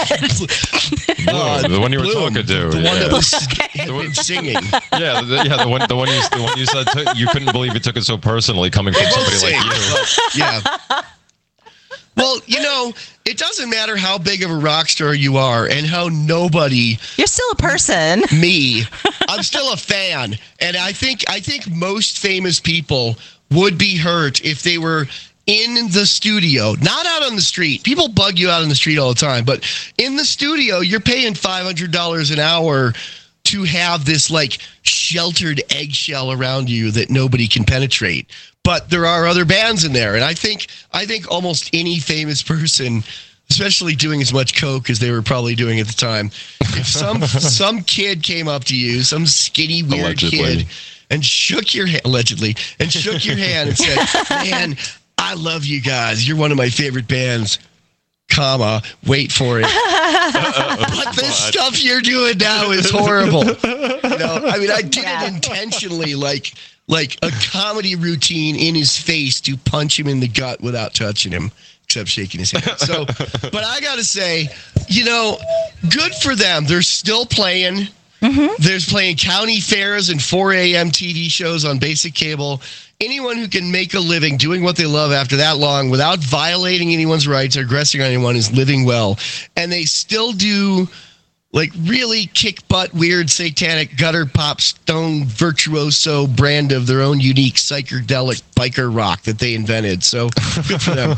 Uh, the one you were Bloom, talking to, the one yeah. that was had been singing. Yeah, the, yeah, the one, the one you, the one you said took, you couldn't believe it took it so personally coming from Both somebody like sing, you. but, yeah. Well, you know, it doesn't matter how big of a rock star you are and how nobody You're still a person. me. I'm still a fan, and I think I think most famous people would be hurt if they were in the studio, not out on the street. People bug you out on the street all the time, but in the studio, you're paying five hundred dollars an hour to have this like sheltered eggshell around you that nobody can penetrate. But there are other bands in there, and I think I think almost any famous person, especially doing as much coke as they were probably doing at the time, if some some kid came up to you, some skinny weird Allegedly. kid, and shook your hand allegedly and shook your hand and said, "Man, I love you guys. You're one of my favorite bands." Comma, wait for it. But this stuff you're doing now is horrible. You know, I mean, I did Yeah. it intentionally, like like a comedy routine in his face to punch him in the gut without touching him, except shaking his hand. So, but I got to say, you know, good for them. They're still playing. Mm-hmm. There's playing county fairs and four a.m. T V shows on basic cable. Anyone who can make a living doing what they love after that long without violating anyone's rights or aggressing on anyone is living well. And they still do like really kick butt, weird, satanic, gutter pop, stone, virtuoso brand of their own unique psychedelic biker rock that they invented. So good for them.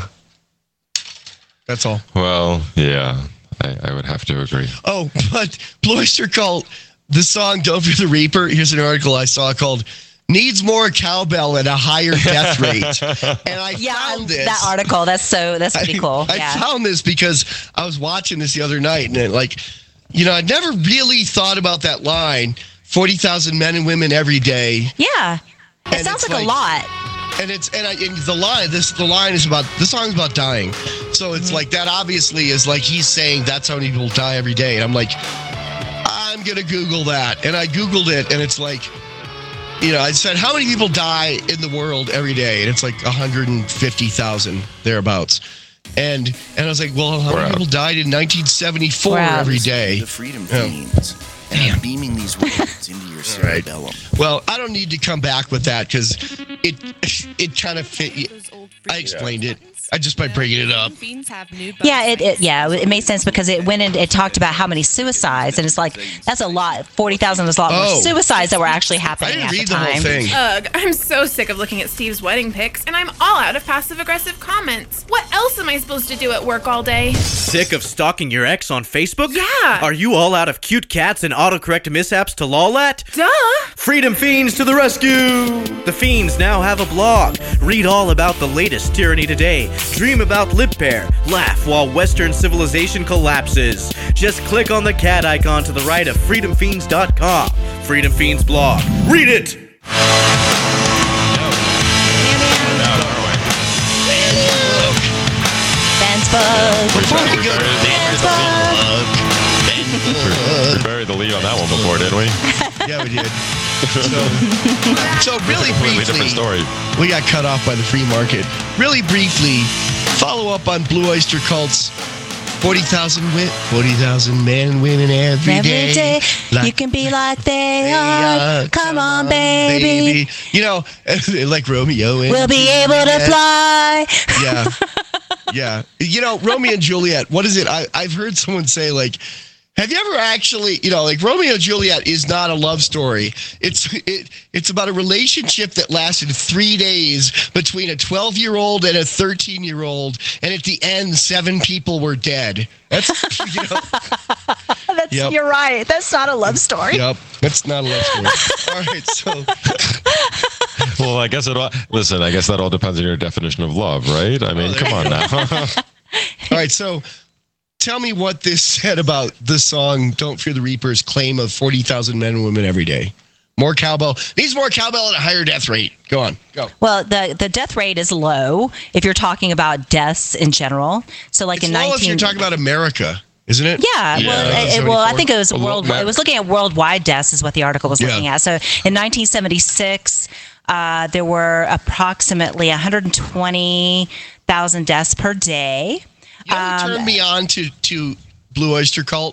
That's all. Well, yeah, I, I would have to agree. Oh, but Blue Oyster Cult, the song Don't Fear the Reaper, here's an article I saw called Needs More Cowbell at a Higher Death Rate. And I Yeah, found this. that article. That's so. That's pretty I, cool. I yeah. found this because I was watching this the other night, and it, like, you know, I never really thought about that line, forty thousand men and women every day. yeah. It And sounds it's like, a like- lot. And it's and, I, and the line this the line is about the song's about dying, so it's Mm-hmm. like that obviously is like he's saying that's how many people die every day, and I'm like, I'm gonna Google that, and I Googled it, and it's like, you know, I said how many people die in the world every day, and it's like one hundred fifty thousand thereabouts, and and I was like, well, how We're many out. people died in nineteen seventy-four We're out. every day? The Freedom Yeah. Fiends. And I'm beaming these words into your right. cerebellum. Well, I don't need to come back with that because it it kind of fit. I explained it. I just by bringing it up. Yeah, it, it yeah it made sense because it went and it talked about how many suicides, and it's like that's a lot. Forty thousand is a lot more Oh. suicides that were actually I happening didn't at read the the time. whole thing. Ugh, I'm so sick of looking at Steve's wedding pics, and I'm all out of passive-aggressive comments. What else am I supposed to do at work all day? Sick of stalking your ex on Facebook? Yeah. Are you all out of cute cats and autocorrect mishaps to lol at? Duh! Freedom Fiends to the rescue! The Fiends now have a blog. Read all about the latest tyranny today. Dream about lip pair. Laugh while Western civilization collapses. Just click on the cat icon to the right of freedom fiends dot com. Freedom Fiends blog. Read it! Ben's book. Before we go to Ben's Dan's book. We buried the lead on that one before, didn't we? Yeah, we did. So, so really Completely different briefly, story. we got cut off by the free market. Really briefly, follow up on Blue Oyster Cult's forty thousand wi- forty thousand men and women every, Every day. day, Like you can be like they they are. are. Come on, baby. You know, like Romeo and We'll be able to Juliet. fly. Yeah. Yeah. You know, Romeo and Juliet, what is it? I, I've heard someone say, like, have you ever actually, you know, like Romeo and Juliet is not a love story. It's it it's about a relationship that lasted three days between a twelve-year-old and a thirteen-year-old, and at the end, seven people were dead. That's, you know, That's, Yep. You're right. That's not a love story. yep, that's not a love story. All right, so Well, I guess it all. Listen, I guess that all depends on your definition of love, right? I mean, come on now. all right, so tell me what this said about the song "Don't Fear the Reaper's" claim of forty thousand men and women every day. More cowbell. Needs more cowbell at a higher death rate. Go on. Go. Well, the, the death rate is low if you're talking about deaths in general. So, like It's in low nineteen, if you're talking about America, isn't it? Yeah, Yeah. well, it, seventy-four. well, I think it was Well, world. Matt- It was looking at worldwide deaths, is what the article was Yeah. looking at. So, in nineteen seventy-six, uh, there were approximately one hundred twenty thousand deaths per day. You know who Um, turned me on to, to Blue Oyster Cult?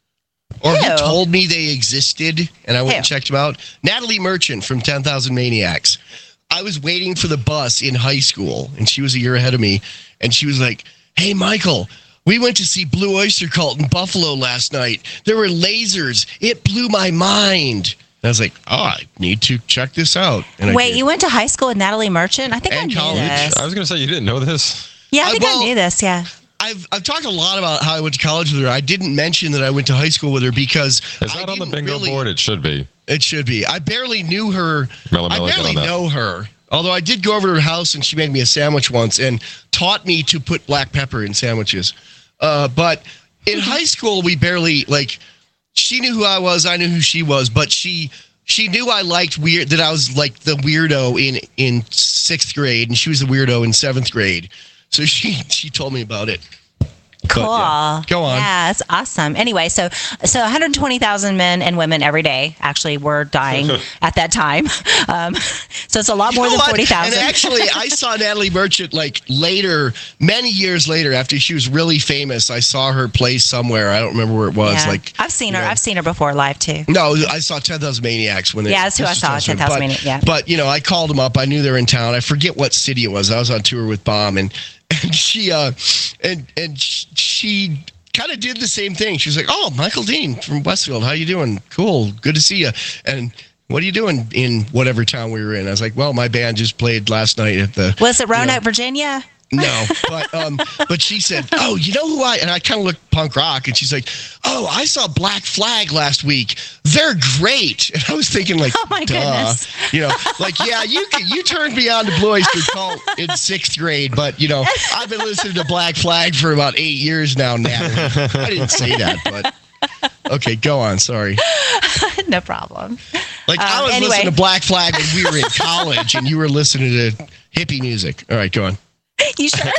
Or who Who? told me they existed, and I went Who? and checked them out? Natalie Merchant from ten thousand Maniacs. I was waiting for the bus in high school, and she was a year ahead of me, and she was like, hey, Michael, we went to see Blue Oyster Cult in Buffalo last night. There were lasers. It blew my mind. And I was like, oh, I need to check this out. And I Wait, did. you went to high school with Natalie Merchant? I think I And knew college. this. I was going to say, you didn't know this? Yeah, I Uh, think well- I knew this. Yeah. I've I've talked a lot about how I went to college with her. I didn't mention that I went to high school with her because Is I that on the didn't bingo really- board? It should be. It should be. I barely knew her. Mela, I Mela, get barely on that. know her. Although I did go over to her house and she made me a sandwich once and taught me to put black pepper in sandwiches. Uh, but in high school, we barely like. She knew who I was. I knew who she was. But she she knew I liked weird. That I was like the weirdo in in sixth grade, and she was the weirdo in seventh grade. So she she told me about it. Cool. yeah. Go on. Yeah, it's awesome. Anyway, so so one hundred twenty thousand men and women every day actually were dying at that time. Um, so it's a lot more You know than what? forty thousand. And actually, I saw Natalie Merchant like later, many years later, after she was really famous. I saw her play somewhere. I don't remember where it was. Yeah. Like I've seen her. you know. I've seen her before live too. No, I saw ten thousand Maniacs when they. Yeah, that's who I saw, ten thousand but, Maniacs, yeah. But you know, I called them up. I knew they were in town. I forget what city it was. I was on tour with Bomb, and and she uh and and she kind of did the same thing. She was like, "Oh, Michael Dean from Westfield. How you doing? Cool. Good to see you." And what are you doing in whatever town we were in? I was like, "Well, my band just played last night at the." Was it Roanoke, you know, Virginia? No, but um, but she said, "Oh, you know who I?" And I kind of looked punk rock, and she's like, "Oh, I saw Black Flag last week. They're great." And I was thinking, like, Oh, my duh. goodness. You know, like, yeah, you can, you turned me on to Blue Oyster Cult in sixth grade, but you know, I've been listening to Black Flag for about eight years now. Natalie, I didn't say that, but okay, go on. Sorry. No problem. Like I Um, was anyway. listening to Black Flag when we were in college, and you were listening to hippie music. All right, go on. You sure?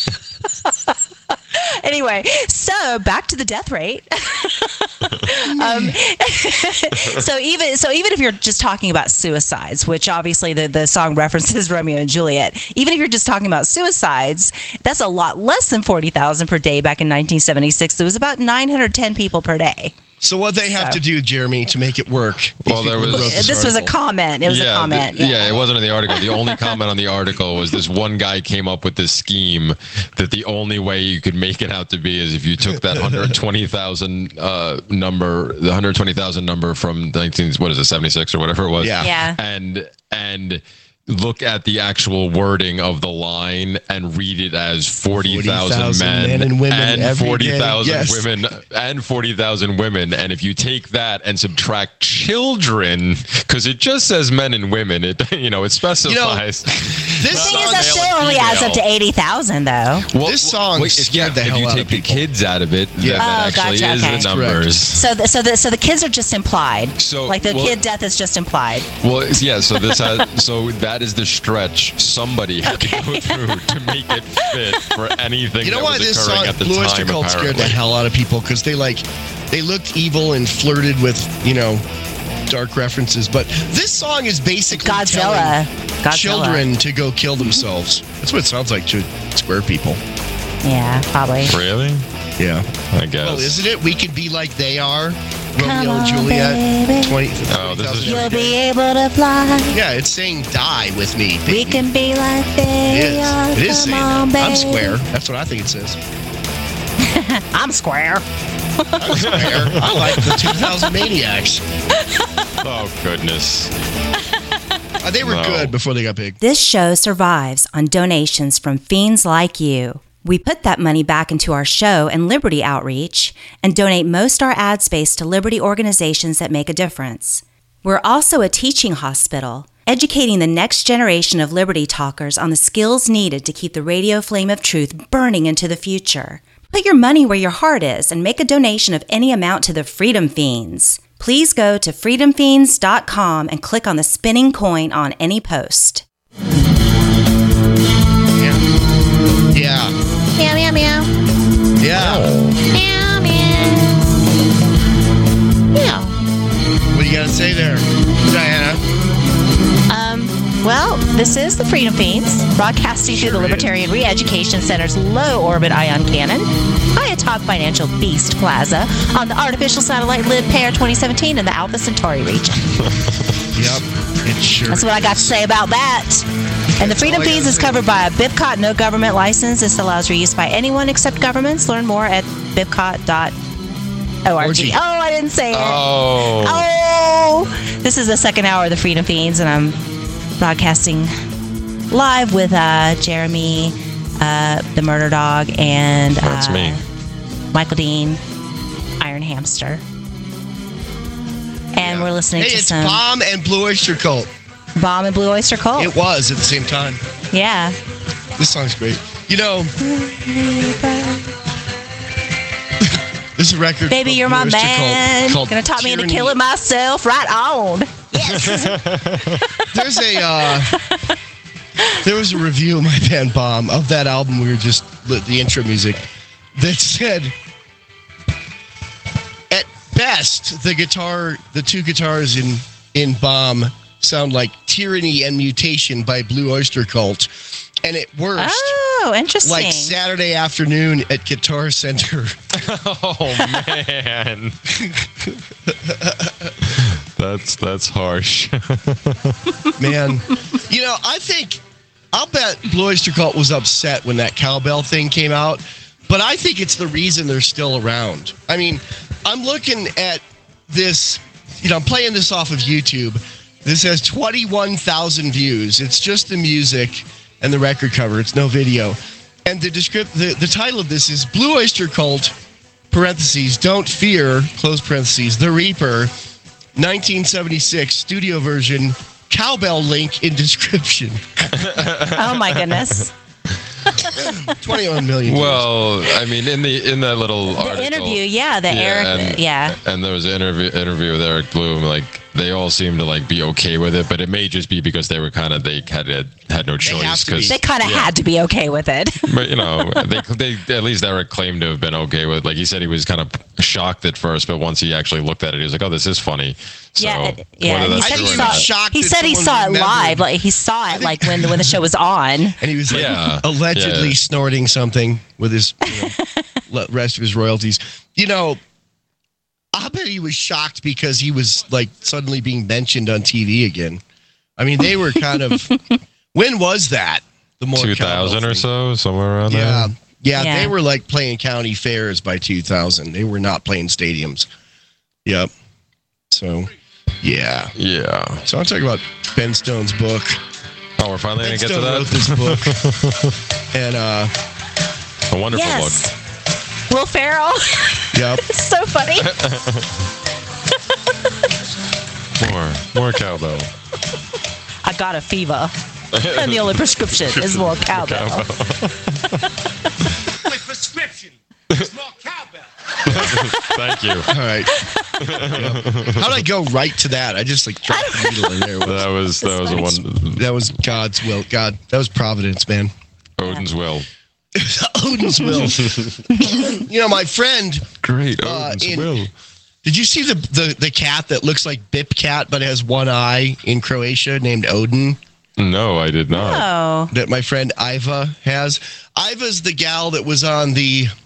Anyway, so back to the death rate. um, so even so, even if you're just talking about suicides, which obviously the, the song references Romeo and Juliet, even if you're just talking about suicides, that's a lot less than forty thousand per day back in nineteen seventy-six. It was about nine hundred ten people per day. So what they have So- to do, Jeremy, to make it work? Well, there was- Wrote This was a article. comment. It was yeah, a comment. the- yeah, it wasn't in the article. The only comment on the article was this one guy came up with this scheme that the only way you could make it out to be is if you took that one hundred twenty thousand uh, number, the one hundred twenty thousand number from nineteen, what is it, seventy-six or whatever it was. Yeah. Yeah. And, and, look at the actual wording of the line and read it as forty thousand forty thousand men, men and women and every day. forty thousand Yes. women and forty thousand women. And if you take that and subtract children, because it just says men and women, it you know it specifies. This The thing song, is, that male still and only adds up to female. eighty thousand, though. Well, This song if, scared the if hell you out take of the people. kids out of it, Yeah. then that Oh, actually gotcha, is okay. the That's numbers. So, the, so the so the kids are just implied. So, like the well- kid death is just implied. Well, it's- yeah. So this has, so that is the stretch somebody had to go through to make it fit for anything. you know that why was this occurring song, at the Blue Oyster time, Cult, scared the apparently. hell out of people because they like, they looked evil and flirted with, you know, dark references. But this song is basically Godzilla. telling Godzilla. children to go kill themselves. That's what it sounds like to square people. Yeah, probably. Really? Yeah. I guess. Well, isn't it? We could be like they are. Come Romeo and on, Juliet. baby. twenty, Oh, this is- You'll be able to fly. Yeah, it's saying die with me. We baby. can be like It they is. are. It is Come saying on, that. I'm baby. square. That's what I think it says. I'm square. I'm square. I like the two thousand Maniacs. Oh, goodness. Uh, they were No. good before they got big. This show survives on donations from fiends like you. We put that money back into our show and Liberty outreach and donate most our ad space to Liberty organizations that make a difference. We're also a teaching hospital, educating the next generation of Liberty talkers on the skills needed to keep the radio flame of truth burning into the future. Put your money where your heart is and make a donation of any amount to the Freedom Fiends. Please go to freedom fiends dot com and click on the spinning coin on any post. Yeah. Yeah. Meow, meow, meow. Yeah. Meow, meow. Meow. What do you got to say there, Diana? Um, well, this is the Freedom Fiends, broadcasting through the Sure is. Libertarian Re-Education Center's low-orbit ion cannon, high atop Financial Beast Plaza, on the artificial satellite LibPair twenty seventeen in the Alpha Centauri region. Yep. It sure That's what I got to say about that. And the That's Freedom all I Fiends gotta is say. covered by a BIPCOT no government license. This allows reuse by anyone except governments. Learn more at bipcot dot org. Orgy. Oh, I didn't say it. Oh. Oh, this is the second hour of the Freedom Fiends, and I'm broadcasting live with uh, Jeremy, uh, the Murder Dog, and uh, That's me. Michael Dean, Iron Hamster. And we're listening Hey, to it's some Bomb and Blue Oyster Cult. Bomb and Blue Oyster Cult. It was at the same time. Yeah. This song's great. You know, this is a record. Baby, called you're Blue my Oyster man. Cult, called Gonna talk me into Tyranny. killing myself. Right on. There's a uh, there was a review of my band Bomb of that album. We were just the intro music that said, at best, the guitar, the two guitars in in Bomb sound like Tyranny and Mutation by Blue Oyster Cult, and at worst, Oh, interesting. like Saturday afternoon at Guitar Center. Oh, man. that's that's harsh. Man, you know, I think, I'll bet Blue Oyster Cult was upset when that cowbell thing came out, but I think it's the reason they're still around. I mean, I'm looking at this, you know, I'm playing this off of YouTube. This has twenty-one thousand views. It's just the music and the record cover. It's no video. And the descript the, the title of this is Blue Oyster Cult, parentheses, Don't Fear, close parentheses, The Reaper, nineteen seventy-six, studio version, cowbell link in description. Oh my goodness. twenty-one million views. Well, I mean, in the in that little The article, interview, yeah, the Eric, and, yeah. and there was an interview interview with Eric Bloom. Like they all seemed to like be okay with it, but it may just be because they were kind of they had had no have choice to be. because They kind of had to be okay with it. But you know, they, they at least Eric claimed to have been okay with it. Like he said, he was kind of shocked at first, but once he actually looked at it, he was like, "Oh, this is funny." So, yeah, it- yeah. whether He that's said true he or saw, not- shocked he that said he someone saw it remembered. live. Like he saw it like when when the show was on. And he was like Yeah. allegedly Yeah. snorting something with his you know, le- rest of his royalties. You know, I bet he was shocked because he was like suddenly being mentioned on T V again. I mean, they were kind of. When was that? The more two thousand cowbell or thing. so, somewhere around Yeah. there. yeah, Yeah. They were like playing county fairs by two thousand. They were not playing stadiums. Yep. So, yeah. Yeah. So I'm talking about Ben Stone's book. Oh, we're finally Ben gonna get Stone to wrote that. this book, and uh, A wonderful Yes. book. Will Ferrell. yep. It's so funny. More, more cowbell. I got a fever. And the only prescription is more cowbell. My prescription is more cowbell. Thank you. All right. Yep. How did I go right to that? I just like dropped the needle in there. That was that was a one. That was God's will. God, that was providence, man. Odin's will. Odin's will. You know, my friend. Great. Uh, Odin's in- will. Did you see the, the the cat that looks like Bip Cat but has one eye in Croatia named Odin? No, I did not. Oh. That my friend Iva has. Iva's the gal that was on the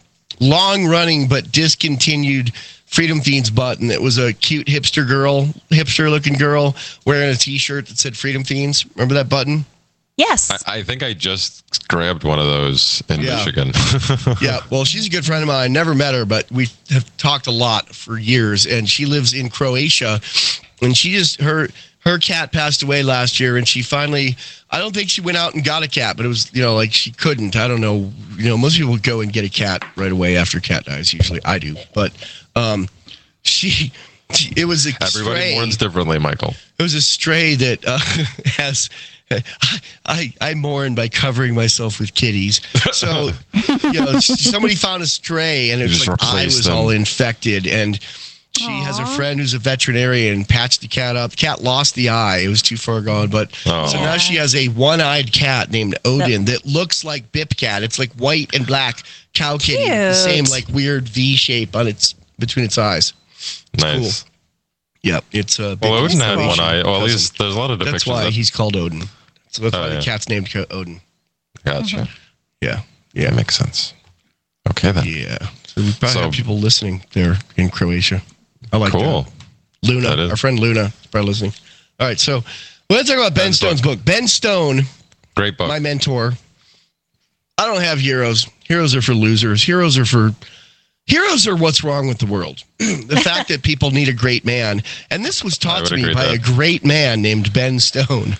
long-running but discontinued Freedom Fiends button. It was a cute hipster girl, hipster-looking girl wearing a T-shirt that said Freedom Fiends. Remember that button? Yes. I, I think I just grabbed one of those in Yeah. Michigan. Yeah, well, she's a good friend of mine. Never met her, but we have talked a lot for years. And she lives in Croatia. And she just, her her cat passed away last year. And she finally, I don't think she went out and got a cat, but it was, you know, like she couldn't. I don't know. You know, most people go and get a cat right away after a cat dies. Usually I do. But um, she, it was a Everybody stray. mourns differently, Michael. It was a stray that uh, has. I, I mourn by covering myself with kitties. So, you know, somebody found a stray, and it was just like I replaced was them. all infected. And she has a friend who's a veterinarian and patched the cat up. The cat lost the eye; it was too far gone. But Oh. so now she has a one-eyed cat named Odin that looks like Bip Cat. It's like white and black cow kitty, the Cute. same like weird V shape on its between its eyes. Nice. Yep, it's a. big Well, Odin had one Croatian eye. Well, at cousin. least there's a lot of depictions. That's why of- he's called Odin. So that's Oh, why yeah. the cat's named Co- Odin. Gotcha. Yeah. Yeah, makes sense. Okay, then. Yeah. So we probably So- have people listening there in Croatia. I like Cool. that. Luna, That is- our friend Luna, is probably listening. All right, so we're going to talk about Ben Ben's Stone's book. Ben Stone, Great book. my mentor. I don't have heroes. Heroes are for losers. Heroes are for heroes are what's wrong with the world. The fact that people need a great man. And this was taught would to me agree by with a that. great man named Ben Stone.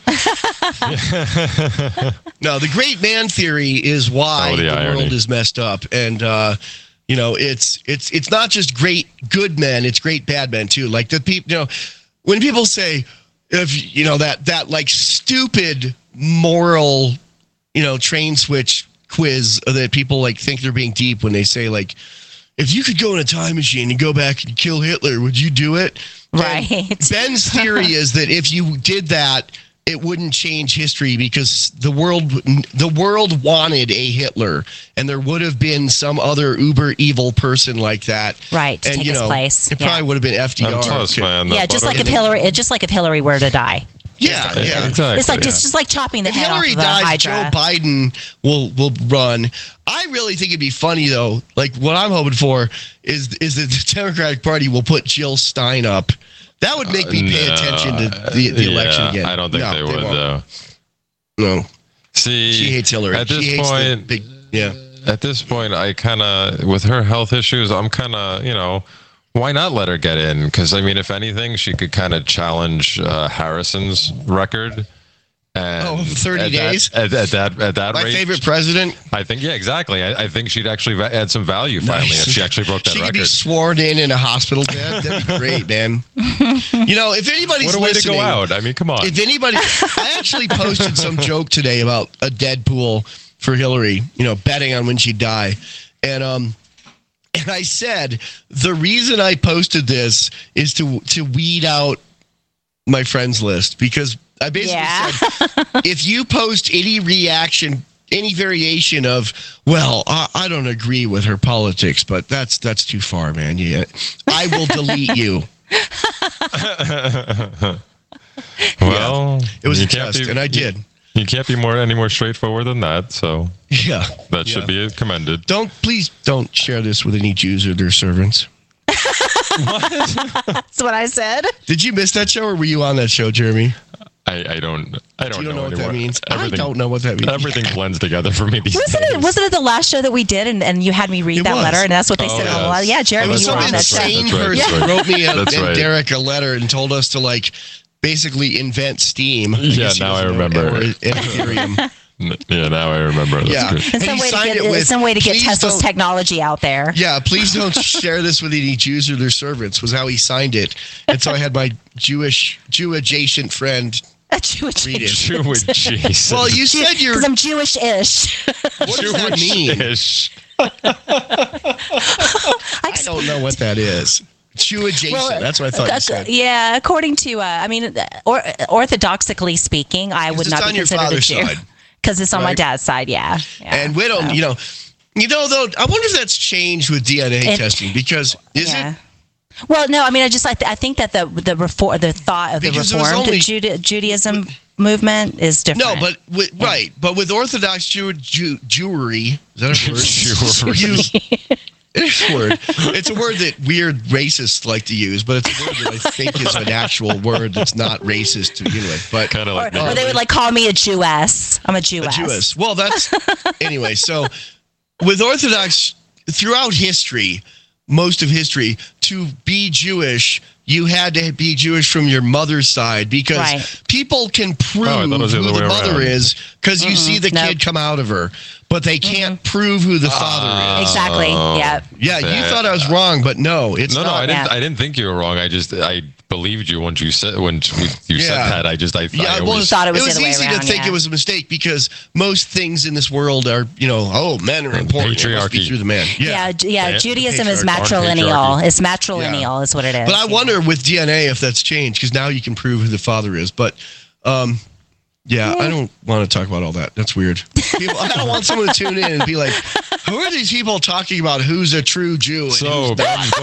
No, the great man theory is why Oh, the the, irony. world is messed up. And uh you know, it's it's it's not just great good men, it's great bad men too. Like the people, you know, when people say if you know that that like stupid moral, you know, train switch quiz that people like think they're being deep when they say like, if you could go in a time machine and go back and kill Hitler, would you do it? Right. And Ben's theory is that if you did that, it wouldn't change history because the world the world wanted a Hitler, and there would have been some other uber evil person like that. Right, to and take you his know, place. it Yeah. probably would have been F D R. I'm close, man. Yeah, That just photo- like if Hillary, just like if Hillary were to die. Yeah, yeah. Exactly. It's like it's just like chopping the If head Hillary off of a dies, Hydra. Joe Biden will will run. I really think it'd be funny though. Like what I'm hoping for is is that the Democratic Party will put Jill Stein up. That would make me pay No, attention to the, the election yeah, again. I don't think No, they would, won't. though. No, See, she hates Hillary. At she this hates point, the big. Yeah, at this point, I kind of, with her health issues, I'm kind of, you know, why not let her get in? Because, I mean, if anything, she could kind of challenge uh, Harrison's record. And Oh, thirty at days? That, at, at that at that my rate, favorite president. I think, yeah, exactly. I, I think she'd actually va- add some value finally if she actually broke that She could be record. sworn in in a hospital bed. That'd be great, man. You know, if anybody's What a way to listening, go out. I mean, come on. if anybody, I actually posted some joke today about a Deadpool for Hillary, you know, betting on when she'd die. And um and I said the reason I posted this is to to weed out my friends list, because I basically Yeah. said if you post any reaction, any variation of, well, I, I don't agree with her politics, but that's that's too far, man. Yeah, I will delete you. well, It was you a can't test, be- and I did. You can't be more any more straightforward than that. So Yeah, that yeah. should be commended. Don't please don't share this with any Jews or their servants. That's what I said. Did you miss that show, or were you on that show, Jeremy? I, I don't I don't You don't know, what anymore. that means. Everything, I don't know what that means. Everything blends together for me these Wasn't days. it? Wasn't it the last show that we did, and, and you had me read It that was. letter, and that's what they Oh, said. yes. Oh, well, yeah, It Jeremy, was you some were on that insane show. That's right, person that's right. wrote me a, That's and right. Derek a letter and told us to like basically invent Steam. I Yeah, guess he now I doesn't know, remember. or Ethereum. N- Yeah, now I remember. That's Yeah. good. And And some he way to signed get it with, some way to get "Please Tesla's don't-" technology out there. Yeah, please don't share this with any Jews or their servants, was how he signed it. And so I had my Jewish, Jew adjacent friend A Jewish. read it. Jewish Jesus. Well, you said you're. Because I'm Jewish-ish. What does that mean? Jewish. I don't know what that is. Jew adjacent. Well, That's what I thought you Ac- said. Yeah, according to, uh, I mean, or, orthodoxically speaking, I would it's not on be your considered a father's Jew. side. Because it's on my Right? dad's side, yeah. yeah. And we don't, So, you know, you know, though, I wonder if that's changed with D N A It- testing, because is yeah. it? Well, no, I mean, I just I, th- I think that the the reform the thought of the Because it was reformed only- Juda- Judaism movement is different. No, but with, right, but with Orthodox Jew, Jew Jewry, is that a word? Jewry. You, It's a word. It's a word that weird racists like to use, but it's a word that I think is an actual word that's not racist to begin with. But kind of like, or, or they would like call me a Jewess. I'm a Jewess. A Jewess. Well, that's anyway. So with Orthodox throughout history, most of history, to be Jewish, you had to be Jewish from your mother's side because right. people can prove oh, who the, the mother around. is because mm-hmm. you see the nope. kid come out of her, but they can't mm-hmm. prove who the father uh, is. Exactly. Yeah. Yeah, you thought I was wrong, but no, it's no, not. no. I didn't. Yeah. I didn't think you were wrong. I just I believed you once you said when you yeah. said that. I just I thought yeah, I well, always, thought it was, it was the other easy way around, to think yeah. it was a mistake because most things in this world are, you know, oh, men are important. It must be Patriarchy. through the man. Yeah, Yeah. yeah. Yeah. Judaism is Patriarchy. matrilineal. It's matrilineal, Yeah. is what it is. But I yeah. wonder with D N A if that's changed because now you can prove who the father is. But um, yeah, I don't want to talk about all that. That's weird. People, I don't want someone to tune in and be like, who are these people talking about who's a true Jew? And So who's Ben's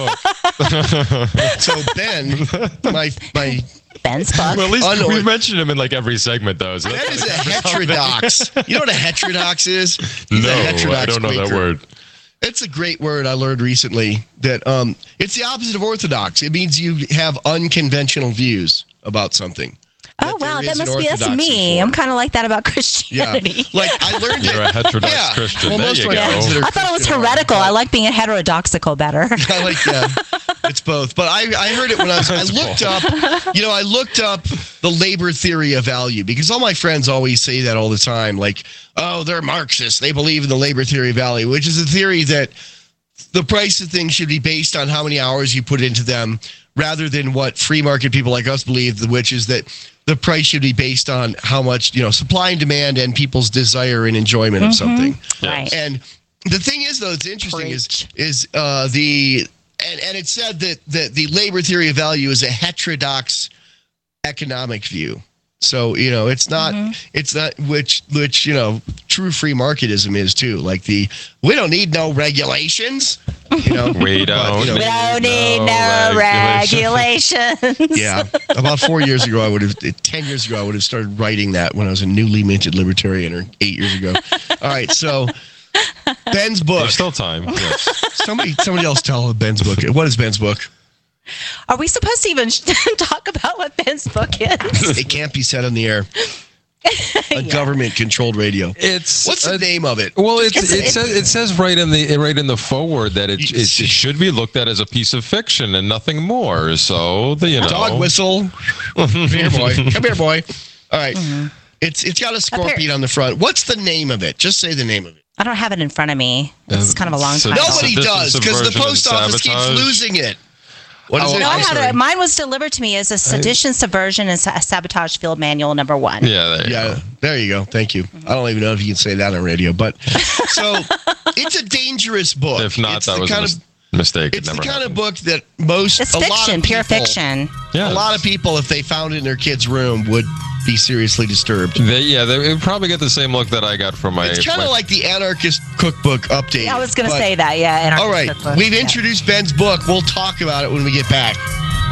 book. so Ben, my my Ben's book. Well, at least Unor- we mentioned him in like every segment, though. So Ben that's is a heterodox. You know what a heterodox is? He's no, a heterodox I don't know that Quaker. word. It's a great word I learned recently. That um, it's the opposite of orthodox. It means you have unconventional views about something. Oh, that wow. there That is an must be, that's orthodoxy me. for. I'm kind of like that about Yeah, Christianity. like I learned You're it. a heterodox yeah. Christian. Well, There most you of my go. friends that are I thought it was Christian are, heretical. but- I like being heterodoxical better. I like that. It's both. But I, I heard it when I was, I looked up, you know, I looked up the labor theory of value because all my friends always say that all the time. Like, oh, they're Marxists. They believe in the labor theory of value, which is a theory that the price of things should be based on how many hours you put into them rather than what free market people like us believe, which is that the price should be based on how much, you know, supply and demand and people's desire and enjoyment of something. Right. And the thing is, though, it's interesting Preach. is is uh, the and, and it said that the, the labor theory of value is a heterodox economic view. So, you know, it's not Mm-hmm. it's not which which, you know, true free marketism is too. Like the we don't need no regulations. You know, We but, don't. you know, We don't need No no regulation. regulations. yeah, about four years ago, I would have, ten years ago, I would have started writing that when I was a newly minted libertarian, or eight years ago. All right, so Ben's book. There's still time. Yes. Somebody, somebody else tell Ben's book. What is Ben's book? Are we supposed to even talk about what Ben's book is? It can't be said on the air. A government-controlled radio. It's What's the uh, name of it? Well, it's, It's- it it's- says it says right in the right in the foreword that it, it, it should be looked at as a piece of fiction and nothing more. So the you know Dog whistle. Come here, boy. Come here, boy. All right. It's it's got a scorpion on the front. What's the name of it? Just say the name of it. I don't have it in front of me. It's Uh, kind of a long so- title. Nobody Sedition, does because the subversion, post and office keeps sabotage. losing it. What is Oh, it? No, I I'm had sorry. it. Mine was delivered to me as a sedition, subversion, and sa- sabotage field manual number one. Yeah, there you Yeah, go. there you go. Thank you. I don't even know if you can say that on radio, but so it's a dangerous book. If not, it's that the was a kind mis- of mistake. it's it the never kind happened. of book that most It's a lot fiction, of pure people, fiction. Yeah. A lot of people, if they found it in their kid's room, would be seriously disturbed. They, yeah, they would probably get the same look that I got from my. It's kind of my- like the Anarchist Cookbook update. I was going to but- say that, yeah. in our All right, cookbook, we've yeah. introduced Ben's book. We'll talk about it when we get back.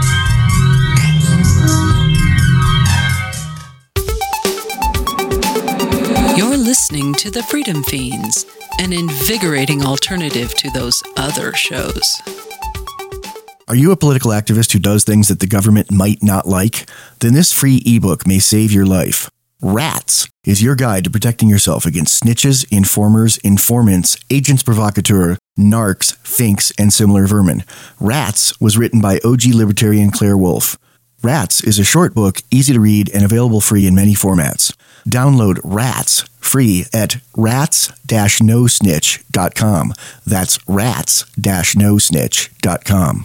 You're listening to The Freedom Fiends, an invigorating alternative to those other shows. Are you a political activist who does things that the government might not like? Then this free ebook may save your life. Rats is your guide to protecting yourself against snitches, informers, informants, agents provocateur, narcs, finks, and similar vermin. Rats was written by O G libertarian Claire Wolfe. Rats is a short book, easy to read, and available free in many formats. Download Rats free at rats dash no snitch dot com. That's rats dash no snitch dot com.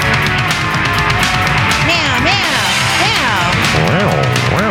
Meow, meow, meow.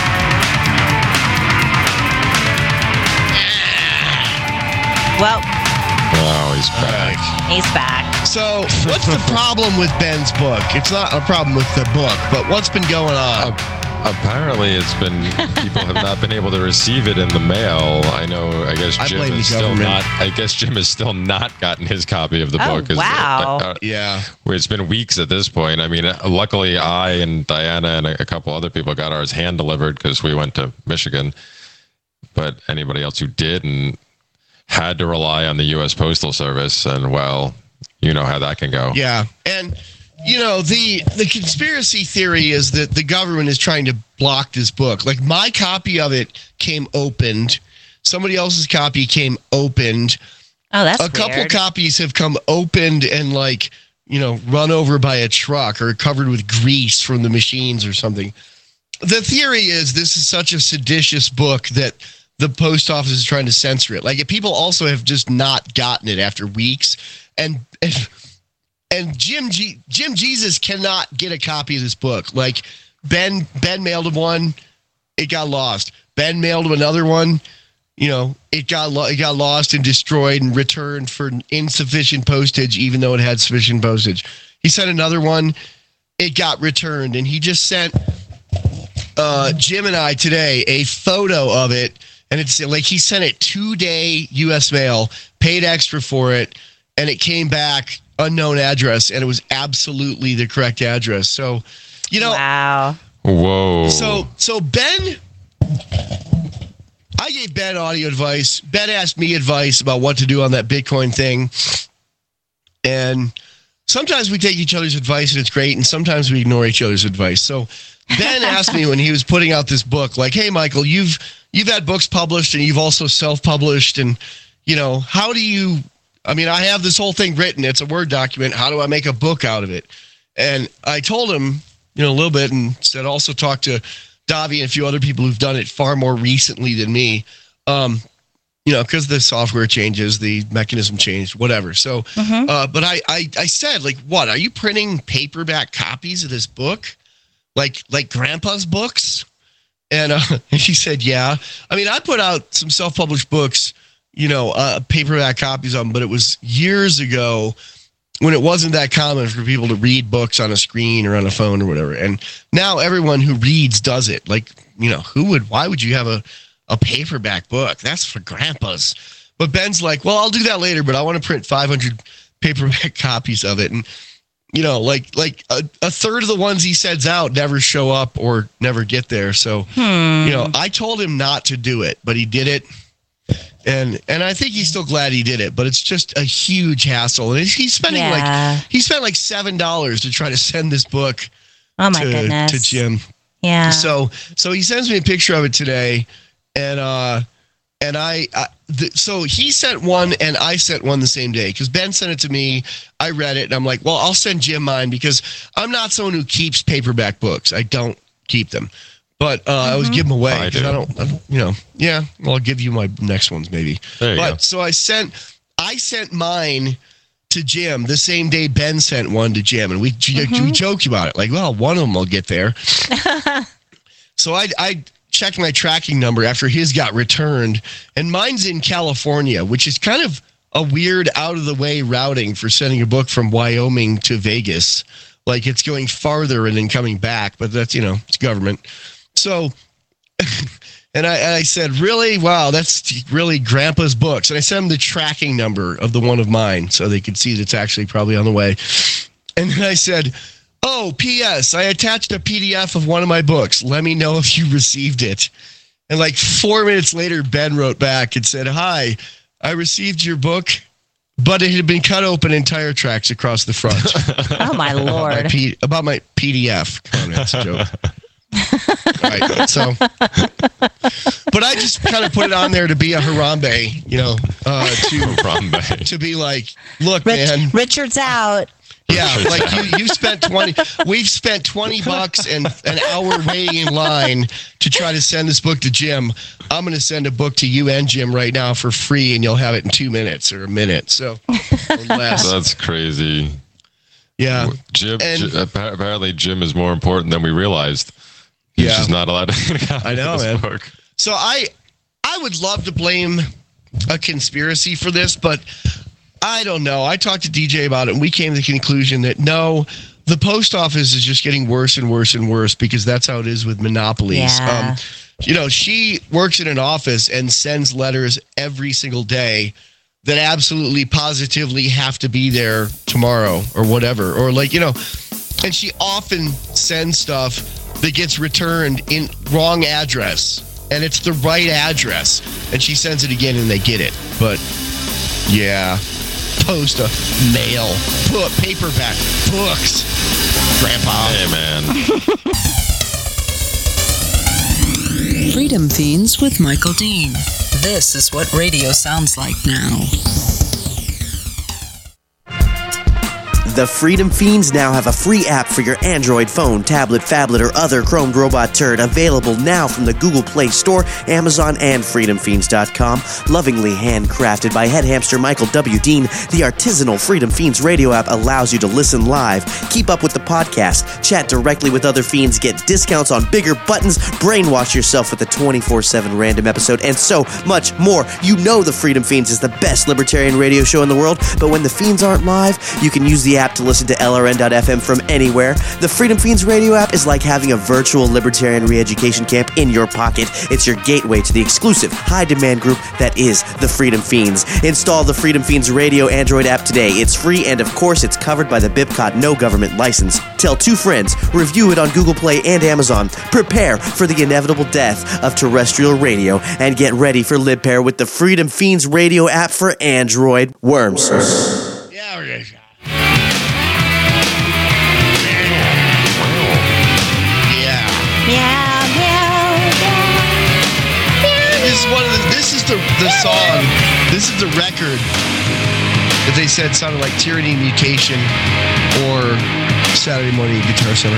Well, Oh, he's back. he's back. So, what's the problem with Ben's book? It's not a problem with the book, but what's been going on? Uh, apparently, it's been people have not been able to receive it in the mail. I know. I guess I Jim blame the is still government. not. I guess Jim has still not gotten his copy of the Oh, book. 'Cause, wow. uh, uh, yeah. It's been weeks at this point. I mean, uh, luckily, I and Diana and a, a couple other people got ours hand delivered because we went to Michigan. But anybody else who didn't had to rely on the U S Postal Service, and well, you know how that can go. Yeah. And, you know, the the conspiracy theory is that the government is trying to block this book. Like, my copy of it came opened. Somebody else's copy came opened. Oh, that's A couple weird. copies have come opened and, like, you know, run over by a truck or covered with grease from the machines or something. The theory is this is such a seditious book that the post office is trying to censor it. Like, if people also have just not gotten it after weeks, and and, and Jim G, Jim Jesus cannot get a copy of this book. Like, Ben Ben mailed him one, it got lost. Ben mailed him another one. You know, it got lo- it got lost and destroyed and returned for insufficient postage, even though it had sufficient postage. He sent another one, it got returned, and he just sent uh, Jim and I today a photo of it, and it's like he sent it two-day U S mail, paid extra for it, and it came back unknown address, and it was absolutely the correct address. So, you know, wow. Whoa. So so Ben. I gave Ben audio advice. Ben asked me advice about what to do on that Bitcoin thing. And sometimes we take each other's advice and it's great, and sometimes we ignore each other's advice. So Ben asked me when he was putting out this book, like, hey, Michael, you've you've had books published and you've also self-published. And, you know, how do you, I mean, I have this whole thing written. It's a Word document. How do I make a book out of it? And I told him, you know, a little bit, and said also talk to Davi and a few other people who've done it far more recently than me, um, you know, because the software changes, the mechanism changed, whatever. So, Mhm. uh, but I, I, I said, like, what, are you printing paperback copies of this book? Like, like Grandpa's books? And, uh, and she said, yeah. I mean, I put out some self-published books, you know, uh, paperback copies of them, but it was years ago when it wasn't that common for people to read books on a screen or on a phone or whatever. And now everyone who reads does it. Like, you know, who would, why would you have a, a paperback book? That's for grandpas. But Ben's like, well, I'll do that later, but I want to print five hundred paperback copies of it. And, you know, like, like a, a third of the ones he sends out never show up or never get there. So, Hmm. you know, I told him not to do it, but he did it. And and I think he's still glad he did it, but it's just a huge hassle. And he's spending Yeah. like he spent like seven dollars to try to send this book Oh my to, goodness. to Jim. Yeah. So so he sends me a picture of it today, and uh and I, I the, so he sent one and I sent one the same day because Ben sent it to me. I read it and I'm like, well, I'll send Jim mine because I'm not someone who keeps paperback books. I don't keep them. But uh, I always give them away. I 'cause do. I don't, I don't, you know, yeah, well, I'll give you my next ones maybe. There you but go. so I sent, I sent mine to Jim the same day Ben sent one to Jim. And we, we joked about it. Like, well, one of them will get there. So I, I checked my tracking number after his got returned. And mine's in California, which is kind of a weird out of the way routing for sending a book from Wyoming to Vegas. Like it's going farther and then coming back. But that's, you know, it's government. So, and I, and I said, really? Wow, that's really Grandpa's books. And I sent him the tracking number of the one of mine so they could see that it's actually probably on the way. And then I said, oh, P S, I attached a P D F of one of my books. Let me know if you received it. And like four minutes later, Ben wrote back and said, hi, I received your book, but it had been cut open in tire tracks across the front. Oh my About my, lord. P- about my P D F comments joke. Right. So, but I just kind of put it on there to be a Harambe, you know, uh, to Harambe. to be like, look, Rich, man, Richard's out. yeah, like you, you spent twenty, we've spent twenty bucks and an hour waiting in line to try to send this book to Jim. I'm going to send a book to you and Jim right now for free, and you'll have it in two minutes or a minute. So, or less. That's crazy. Yeah. Jim, And- J- appa- apparently Jim is more important than we realized. He's Yeah. just not allowed to get a copy I know, of this man. book. So I I would love to blame a conspiracy for this, but I don't know. I talked to D J about it, and we came to the conclusion that no, the post office is just getting worse and worse and worse because that's how it is with monopolies. Yeah. Um, you know, she works in an office and sends letters every single day that absolutely positively have to be there tomorrow or whatever. Or like, you know, and she often sends stuff that gets returned in wrong address, and it's the right address, and she sends it again and they get it. But yeah, post a mail, book, paperback, books. Grandpa. Hey, man. Freedom Fiends with Michael Dean. This is what radio sounds like now. The Freedom Fiends now have a free app for your Android phone, tablet, phablet, or other chromed robot turd, available now from the Google Play Store, Amazon, and freedom fiends dot com. Lovingly handcrafted by head hamster Michael W. Dean, the artisanal Freedom Fiends radio app allows you to listen live, keep up with the podcast, chat directly with other fiends, get discounts on bigger buttons, brainwash yourself with a twenty-four seven random episode, and so much more. You know the Freedom Fiends is the best libertarian radio show in the world, but when the fiends aren't live, you can use the app to listen to L R N dot F M from anywhere. The Freedom Fiends radio app is like having a virtual libertarian re-education camp in your pocket. It's your gateway to the exclusive, high-demand group that is the Freedom Fiends. Install the Freedom Fiends radio Android app today. It's free, and of course, it's covered by the BIPCOT no government license. Tell two friends. Review it on Google Play and Amazon. Prepare for the inevitable death of terrestrial radio, and get ready for LibPair with the Freedom Fiends radio app for Android. Worms. Yeah, we're good. Meow, meow, meow. This is one of the. This is the the song. This is the record that they said sounded like Tyranny Mutation or Saturday Morning Guitar Center.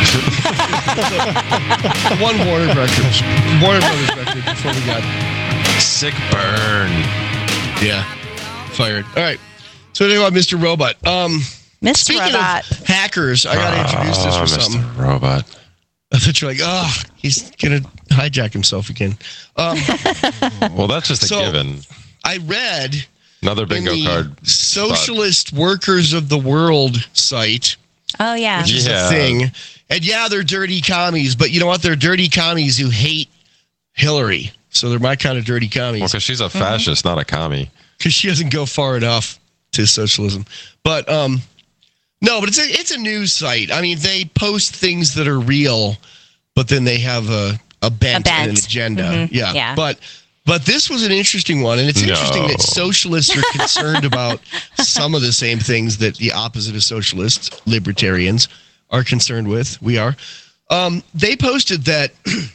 One Warner Records, Warner Brothers record before we got Sick burn. Yeah, fired. All right. So anyway, Mister Robot. Um, Mister Speaking Robot. of hackers, I got to introduce this for Oh, Mister something. Robot. I thought you're like, oh, he's gonna hijack himself again. Um, Well, that's just a So- given. I read Another in bingo the card. Socialist Workers of the World site, Oh, yeah. which is Yeah. a thing. And yeah, they're dirty commies, but you know what? They're dirty commies who hate Hillary. So they're my kind of dirty Well, commies because she's a fascist, not a commie. because she doesn't go far enough to socialism. But um, no, but it's a it's a news site. I mean, they post things that are real, but then they have a a bent, A bent. and an agenda. Mhm. Yeah. Yeah. But but this was an interesting one, and it's interesting No. that socialists are concerned about some of the same things that the opposite of socialists, libertarians, are concerned with. We are. Um, they posted that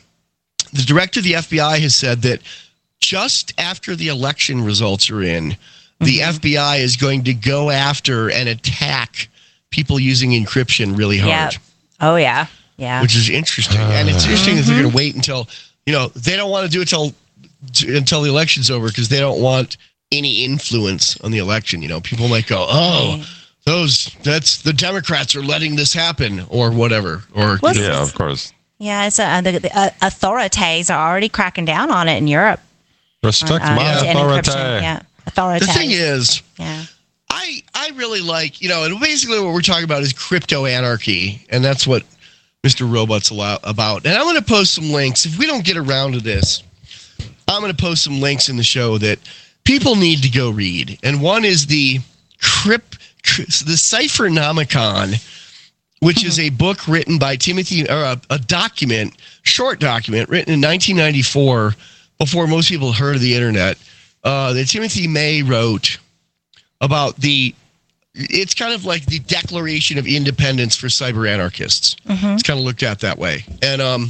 the director of the F B I has said that just after the election results are in, the F B I is going to go after and attack people using encryption really hard. Yeah. Oh, yeah. Yeah. Which is interesting. And it's interesting that they're going to wait until, you know, they don't want to do it till until the election's over because they don't want any influence on the election. You know, people might go, oh, those, that's the Democrats are letting this happen or whatever. Or, Well, you know, Yeah, of course. Yeah, it's uh, the, the uh, authorities are already cracking down on it in Europe. Respect Uh, my and authority. encryption, Yeah, authorities. the thing is, yeah. I I really like, you know, and basically what we're talking about is crypto anarchy, and that's what Mister Robot's allow, about. And I'm going to post some links. If we don't get around to this, I'm going to post some links in the show that people need to go read. And one is the crypt, the Cyphernomicon, which is a book written by Timothy, or a, a document, short document written in nineteen ninety-four, before most people heard of the internet, uh, that Timothy May wrote about the, it's kind of like the Declaration of Independence for cyber anarchists. Mm-hmm. It's kind of looked at that way. And, um,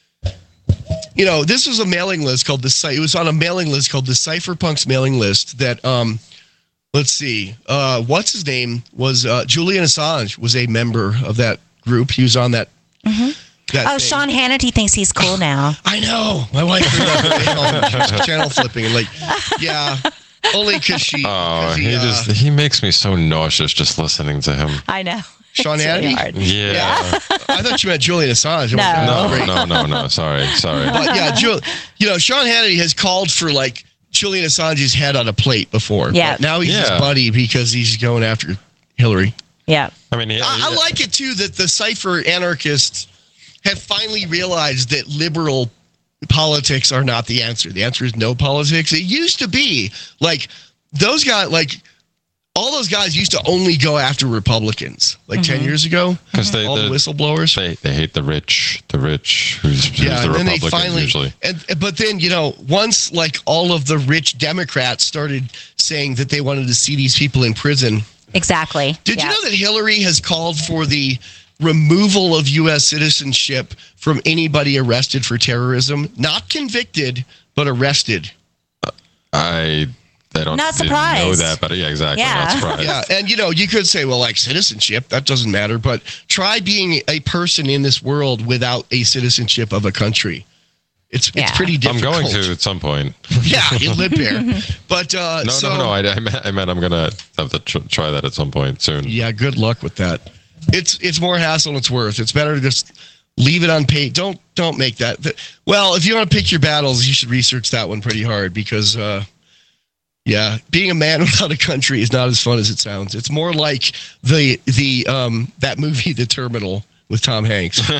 you know, this was a mailing list called the, it was on a mailing list called the Cypherpunks mailing list that, um, let's see, uh, what's his name was, uh, Julian Assange was a member of that group. He was on that. Mm-hmm. that Oh, thing. Sean Hannity thinks he's cool now. I know. My wife heard that. She was channel flipping and like, yeah, only because she. Oh, 'cause he uh, just he makes me so nauseous just listening to him. I know. Sean It's really Hannity? hard. Yeah. I thought you meant Julian Assange. I'm like, No. oh, No, great. no, no, no. Sorry, sorry. But yeah, Jul- you know, Sean Hannity has called for like Julian Assange's head on a plate before. Yeah. But now he's his Yeah. buddy because he's going after Hillary. Yeah. I mean, he, I, I like it too that the cipher anarchists have finally realized that liberal politics are not the answer. The answer is no politics. It used to be like those guys, like all those guys used to only go after Republicans like mm-hmm. ten years ago. Because they all the, the whistleblowers, they they hate the rich, the rich. Who's, who's yeah, the and then Republicans they finally. Usually. And but then you know, once like all of the rich Democrats started saying that they wanted to see these people in prison. Exactly. Did yeah. you know that Hillary has called for the removal of U S citizenship from anybody arrested for terrorism? Not convicted, but arrested. Uh, I. They don't not surprised. know that, but yeah, exactly. Yeah. Not surprised. Yeah, and you know, you could say, well, like citizenship, that doesn't matter, but try being a person in this world without a citizenship of a country. It's yeah. it's pretty difficult. I'm going to at some point. Yeah, in Lib Bear. But uh, no, so, no, no, I, I, meant, I meant I'm gonna have to tr- try that at some point soon. Yeah, good luck with that. It's it's more hassle than it's worth. It's better to just leave it unpaid. Don't don't make that. Well, if you want to pick your battles, you should research that one pretty hard because. Uh, Yeah, being a man without a country is not as fun as it sounds. It's more like the the um that movie, The Terminal, with Tom Hanks. So.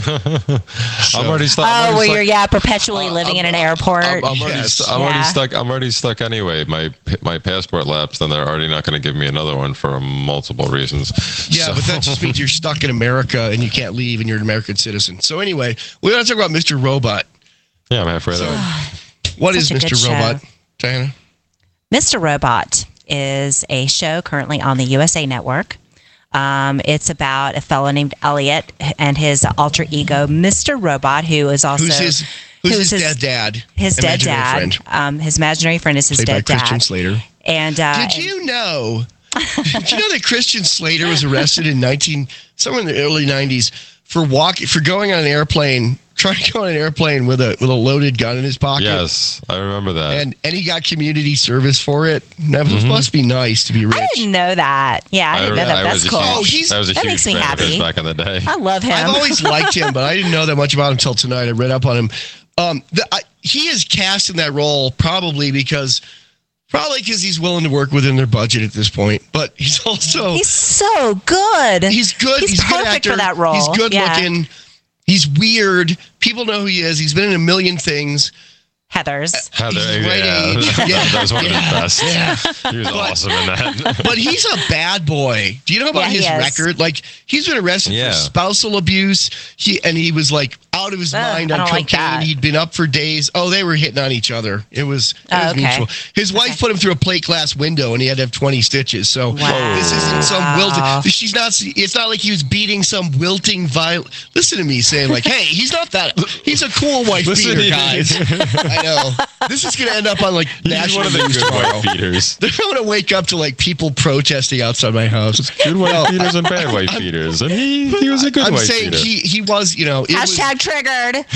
I'm already stuck. Oh, already where stuck. you're yeah perpetually uh, living I'm, in an airport. I'm, I'm, already, yes. st- I'm yeah. already stuck. I'm already stuck anyway. My my passport lapsed, and they're already not going to give me another one for multiple reasons. Yeah, so. but that just means you're stuck in America and you can't leave, and you're an American citizen. So anyway, we want to talk about Mister Robot. Yeah, I'm halfway there. What Such is a Mister good Robot, show. Diana? Mister Robot is a show currently on the U S A Network. Um, it's about a fellow named Elliot and his alter ego, Mister Robot, who is also who's his who's, who's his, his dead dad? His dead dad. Friend. Um, his imaginary friend is his Played dead by dad. Christian Slater. And uh, did you know? Did you know that Christian Slater was arrested in nineteen somewhere in the early nineties for walking for going on an airplane? Trying to go on an airplane with a with a loaded gun in his pocket. Yes, I remember that. And and he got community service for it. That mm-hmm. must be nice to be rich. I didn't know that. Yeah, I, I didn't know that. That's cool. Huge, oh, he's, I was a that huge makes me fan happy. of his back in the day. I love him. I've always liked him, but I didn't know that much about him until tonight. I read up on him. Um, the, I, he is cast in that role probably because probably because he's willing to work within their budget at this point. But he's also he's so good. He's good. He's, he's a good perfect actor. for that role. He's good yeah. looking. He's weird. People know who he is. He's been in a million things. Heather's. Heather, he's right yeah. age. That, Yeah. that was one yeah. of his best. Yeah. He was but, awesome in that. But he's a bad boy. Do you know about yeah, his record? Like, he's been arrested yeah. for spousal abuse. He and he was like out of his uh, mind on like cocaine. He'd been up for days. Oh, they were hitting on each other. It was, it oh, was okay. mutual. His wife okay. put him through a plate glass window, and he had to have twenty stitches. So wow. this isn't some wilting. She's not. It's not like he was beating some wilting violent. Listen to me saying like, hey, he's not that. He's a cool wife Listen beater, guys. I know. This is going to end up on like He's national one of the news good tomorrow. white beaters. They're going to wake up to like people protesting outside my house. Good white beaters and bad white beaters, and he he was a good I'm white saying beater. he he was, you know, it Hashtag triggered.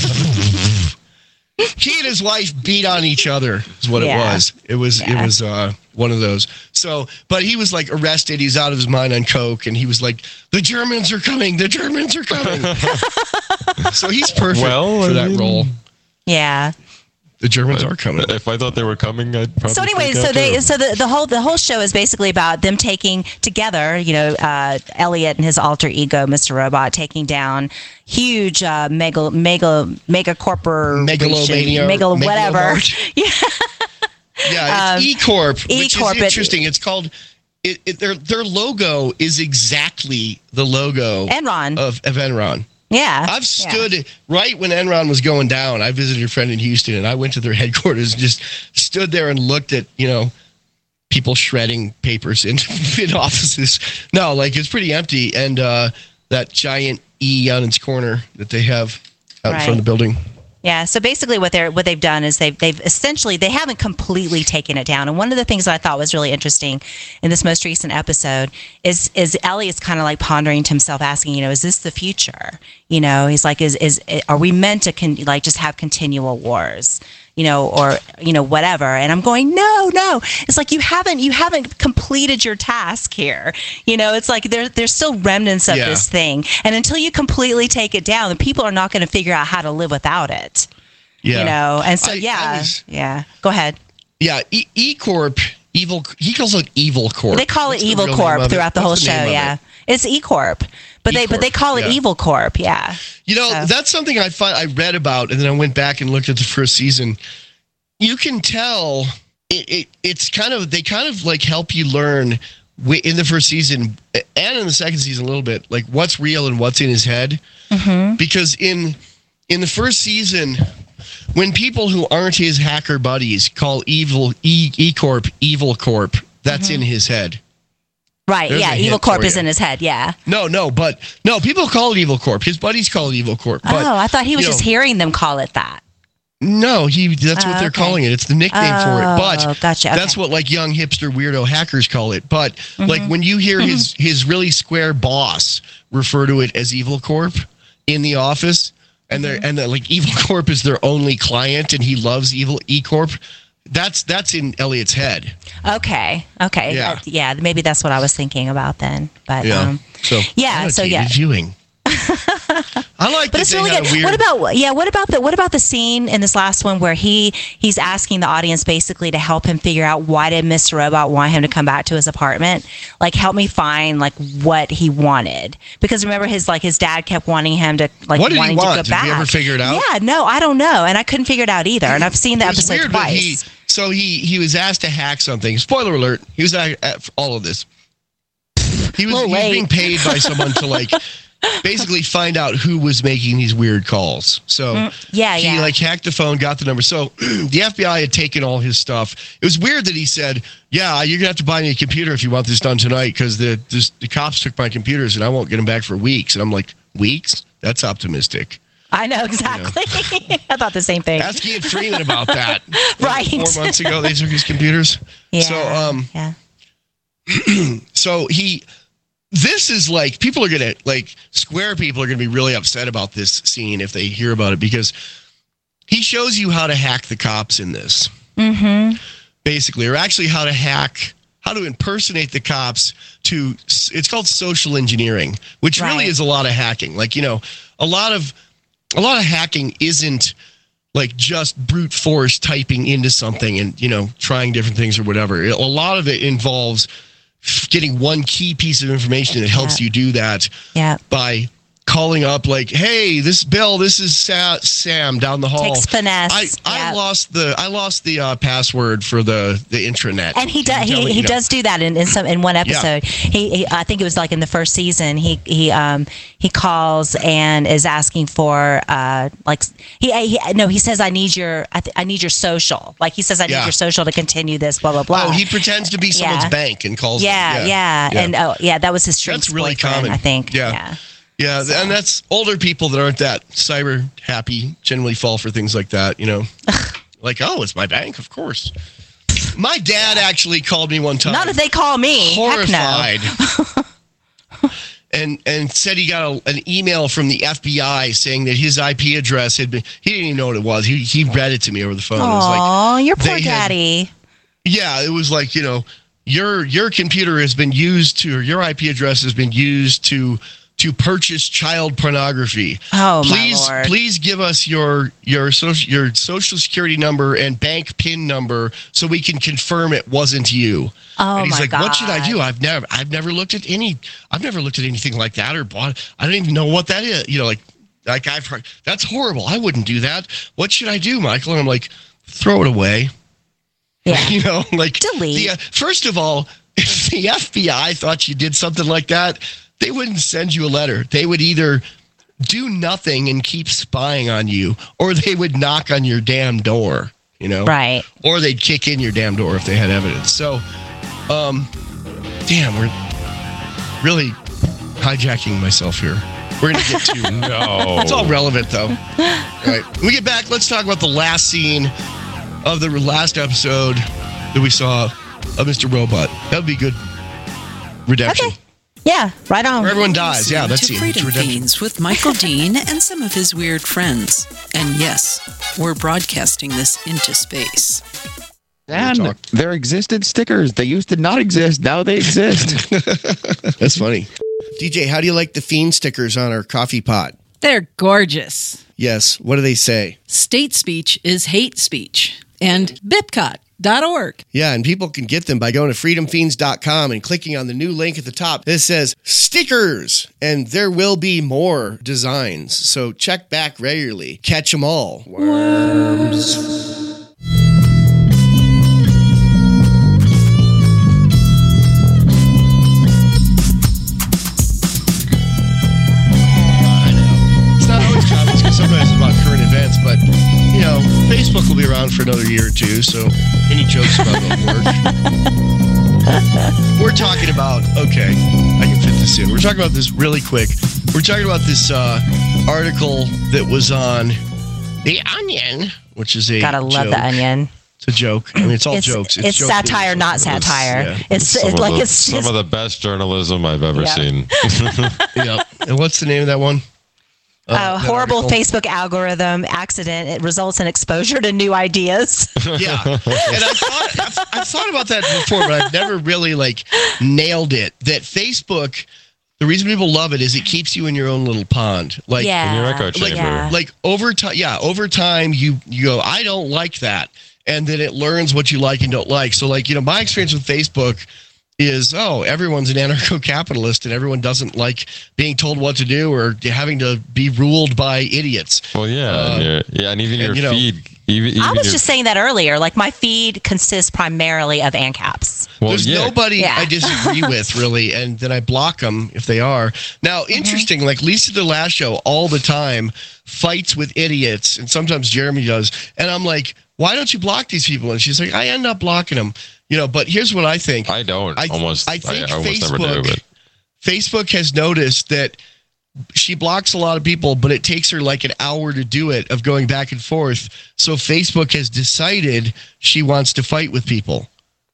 was, he and his wife beat on each other is what Yeah. it was. It was Yeah. it was uh, one of those. So, but he was like arrested. He's out of his mind on coke, and he was like, "The Germans are coming! The Germans are coming!" So he's perfect Well, for I that mean- role. Yeah. The Germans are coming. If I thought they were coming, I'd probably. So anyway, freak so out they too. so the, the whole the whole show is basically about them taking together, you know, uh, Elliot and his alter ego, Mister Robot, taking down huge uh, mega mega mega corporation, Megalomania, mega whatever. Megalomart. Yeah. Yeah, it's Um, E Corp, which E-Corp, is it- interesting. It's called. It, it, their their logo is exactly the logo Enron. of, of Enron. Yeah. I've stood yeah. right when Enron was going down. I visited a friend in Houston, and I went to their headquarters and just stood there and looked at, you know, people shredding papers in, in offices. No, like it's pretty empty. And uh, that giant E on its corner that they have out Right. in front of the building. Yeah, so basically what they're what they've done is they've they've essentially they haven't completely taken it down. And one of the things that I thought was really interesting in this most recent episode is is Elliot's kind of like pondering to himself, asking, you know, is this the future? You know, he's like, is is are we meant to con- like just have continual wars? You know, or you know, whatever. And I'm going, no, no. It's like you haven't you haven't completed your task here. You know, it's like there there's still remnants of Yeah. this thing, and until you completely take it down, the people are not going to figure out how to live without it. Yeah. You know, and so I- yeah, I was- yeah. Go ahead. Yeah, E, e Corp, evil. He calls it Evil Corp. They call What's it the Evil real name Corp of it? throughout the whole What's show. name of Yeah, it? it's E Corp, but they but they E-Corp, call it yeah. Evil Corp. Yeah. You know, So- that's something I find I read about, and then I went back and looked at the first season. You can tell it, it it's kind of they kind of like help you learn we, in the first season and in the second season a little bit, like what's real and what's in his head. Mm-hmm. Because in in the first season, when people who aren't his hacker buddies call evil E, E Corp Evil Corp, that's Mm-hmm. in his head. Right, There's yeah, a Evil hint Corp for is you. in his head, yeah. No, no, but no, people call it Evil Corp. His buddies call it Evil Corp. But, oh, I thought he was you just know, hearing them call it that. No, he that's what Oh, they're okay. calling it. It's the nickname for it. Oh, But gotcha, okay. that's what like young hipster weirdo hackers call it. But like when you hear his his really square boss refer to it as Evil Corp in the office, and they're and they're, like Evil Corp is their only client, and he loves Evil E Corp. That's that's in Elliot's head. Okay, okay. Yeah. That- yeah, maybe that's what I was thinking about then. But Yeah. um, So yeah, so yeah. annotated viewing. I like But that it's they really had good. a weird. What about yeah? What about the what about the scene in this last one where he he's asking the audience basically to help him figure out why did Mister Robot want him to come back to his apartment? Like help me find like what he wanted, because remember his like his dad kept wanting him to like What did he wanting want? to go Did back. you ever figure it out? Yeah, no, I don't know, and I couldn't figure it out either. And I've seen the It was episode weird, but twice. he so he he was asked to hack something. Spoiler alert: he was at, at all of this. He was, Well, he was wait. being paid by someone to like basically find out who was making these weird calls. So Mm, yeah, he yeah. like hacked the phone, got the number. So the F B I had taken all his stuff. It was weird that he said, "Yeah, you're gonna have to buy me a computer if you want this done tonight, because the this, the cops took my computers and I won't get them back for weeks." And I'm like, "Weeks? That's optimistic." I know exactly. I thought the same thing. Ask Ian Freeman about that. Right. Four months ago, they took his computers. Yeah. So, um, yeah. so he, this is like, people are going to, like, Square people are going to be really upset about this scene if they hear about it, because he shows you how to hack the cops in this. Mm-hmm. Basically, or actually how to hack, how to impersonate the cops to, it's called social engineering, which really Right. is a lot of hacking. Like, you know, a lot of, a lot of hacking isn't like just brute force typing into something and, you know, trying different things or whatever. A lot of it involves getting one key piece of information that helps Yeah. you do that Yeah. by calling up like, "Hey, this is Bill, this is Sa- Sam down the hall. Takes finesse. I, I Yeah. lost the I lost the uh, password for the the intranet." And he Can does you tell he, me, he you know? does do that in, in some in one episode. He, he I think it was like in the first season. He he um he calls and is asking for uh like he, he no he says I need your I, th- I need your social. Like he says I need Yeah. your social to continue this blah blah blah. Oh, he pretends to be someone's Yeah. bank and calls yeah, them. yeah and oh yeah that was his That's street really boyfriend, common. I think. Yeah. yeah. Yeah, and that's older people that aren't that cyber happy generally fall for things like that, you know. Like, oh, it's my bank, of course. My dad actually called me one time. Not if they call me. Heck no. Horrified. and and said he got a, an email from the F B I saying that his I P address had been, he didn't even know what it was. He he read it to me over the phone. It was Aw, like, your poor they had- daddy. yeah, it was like, you know, your your computer has been used to, or your I P address has been used to to purchase child pornography. Oh, my please, Lord. please give us your your social your social security number and bank PIN number so we can confirm it wasn't you. Oh, and he's my like, "What should I God. do? I've never I've never looked at any I've never looked at anything like that or bought. I don't even know what that is. You know, like like I've heard that's horrible. I wouldn't do that. What should I do, Michael?" And I'm like, "Throw it away." Yeah. You know, like Delete. The, uh, first of all, if the F B I thought you did something like that, they wouldn't send you a letter. They would either do nothing and keep spying on you, or they would knock on your damn door, you know? Right. Or they'd kick in your damn door if they had evidence. So, um, damn, we're really hijacking myself here. We're going to get to... No. It's all relevant, though. All right. When we get back, let's talk about the last scene of the last episode that we saw of Mister Robot. That would be good redemption. Okay. Yeah, right on. Where everyone dies. Yeah, that's to it. It's Freedom redemption. Fiends with Michael Dean and some of his weird friends. And yes, we're broadcasting this into space. And talk. there existed stickers. They used to not exist. Now they exist. That's funny. D J, how do you like the Fiend stickers on our coffee pot? They're gorgeous. Yes. What do they say? State speech is hate speech. And Bipcot dot org. Yeah, and people can get them by going to freedom fiends dot com and clicking on the new link at the top that says stickers, and there will be more designs. So check back regularly. Catch them all. Worms. on for another year or two, so any jokes about won't work. We're talking about, okay, I can fit this in. We're talking about this really quick. We're talking about this uh, article that was on The Onion, which is a Gotta love joke. The Onion. It's a joke. I mean, it's all It's, jokes. it's joke satire, news. not satire. Yeah. It's, Some, it's of like the, it's, some it's of the best journalism I've ever Yeah. seen. Yep. And what's the name of that one? a that horrible article? Facebook algorithm accident. It results in exposure to new ideas. Yeah, and I thought I've, I've thought about that before, but I've never really like nailed it. That Facebook, the reason people love it is it keeps you in your own little pond. Like yeah, In your echo like, chamber. yeah. like over time. Yeah, over time you you go, I don't like that, and then it learns what you like and don't like. So like you know, my experience with Facebook is, oh, everyone's an anarcho-capitalist and everyone doesn't like being told what to do or having to be ruled by idiots. Well, yeah, Uh, and your, yeah, and even and, your you know, feed. Even, even I was your, just saying that earlier. Like my feed consists primarily of ANCAPs. well, There's yeah. nobody Yeah. I disagree with, really, and then I block them if they are. Now, Mm-hmm. interesting, like Lisa the Last Show all the time fights with idiots, and sometimes Jeremy does. And I'm like, why don't you block these people? And she's like, I end up blocking them. You know, but here's what I think. I don't I, almost. I think I almost Facebook, never do. But Facebook has noticed that she blocks a lot of people, but it takes her like an hour to do it of going back and forth. So Facebook has decided she wants to fight with people.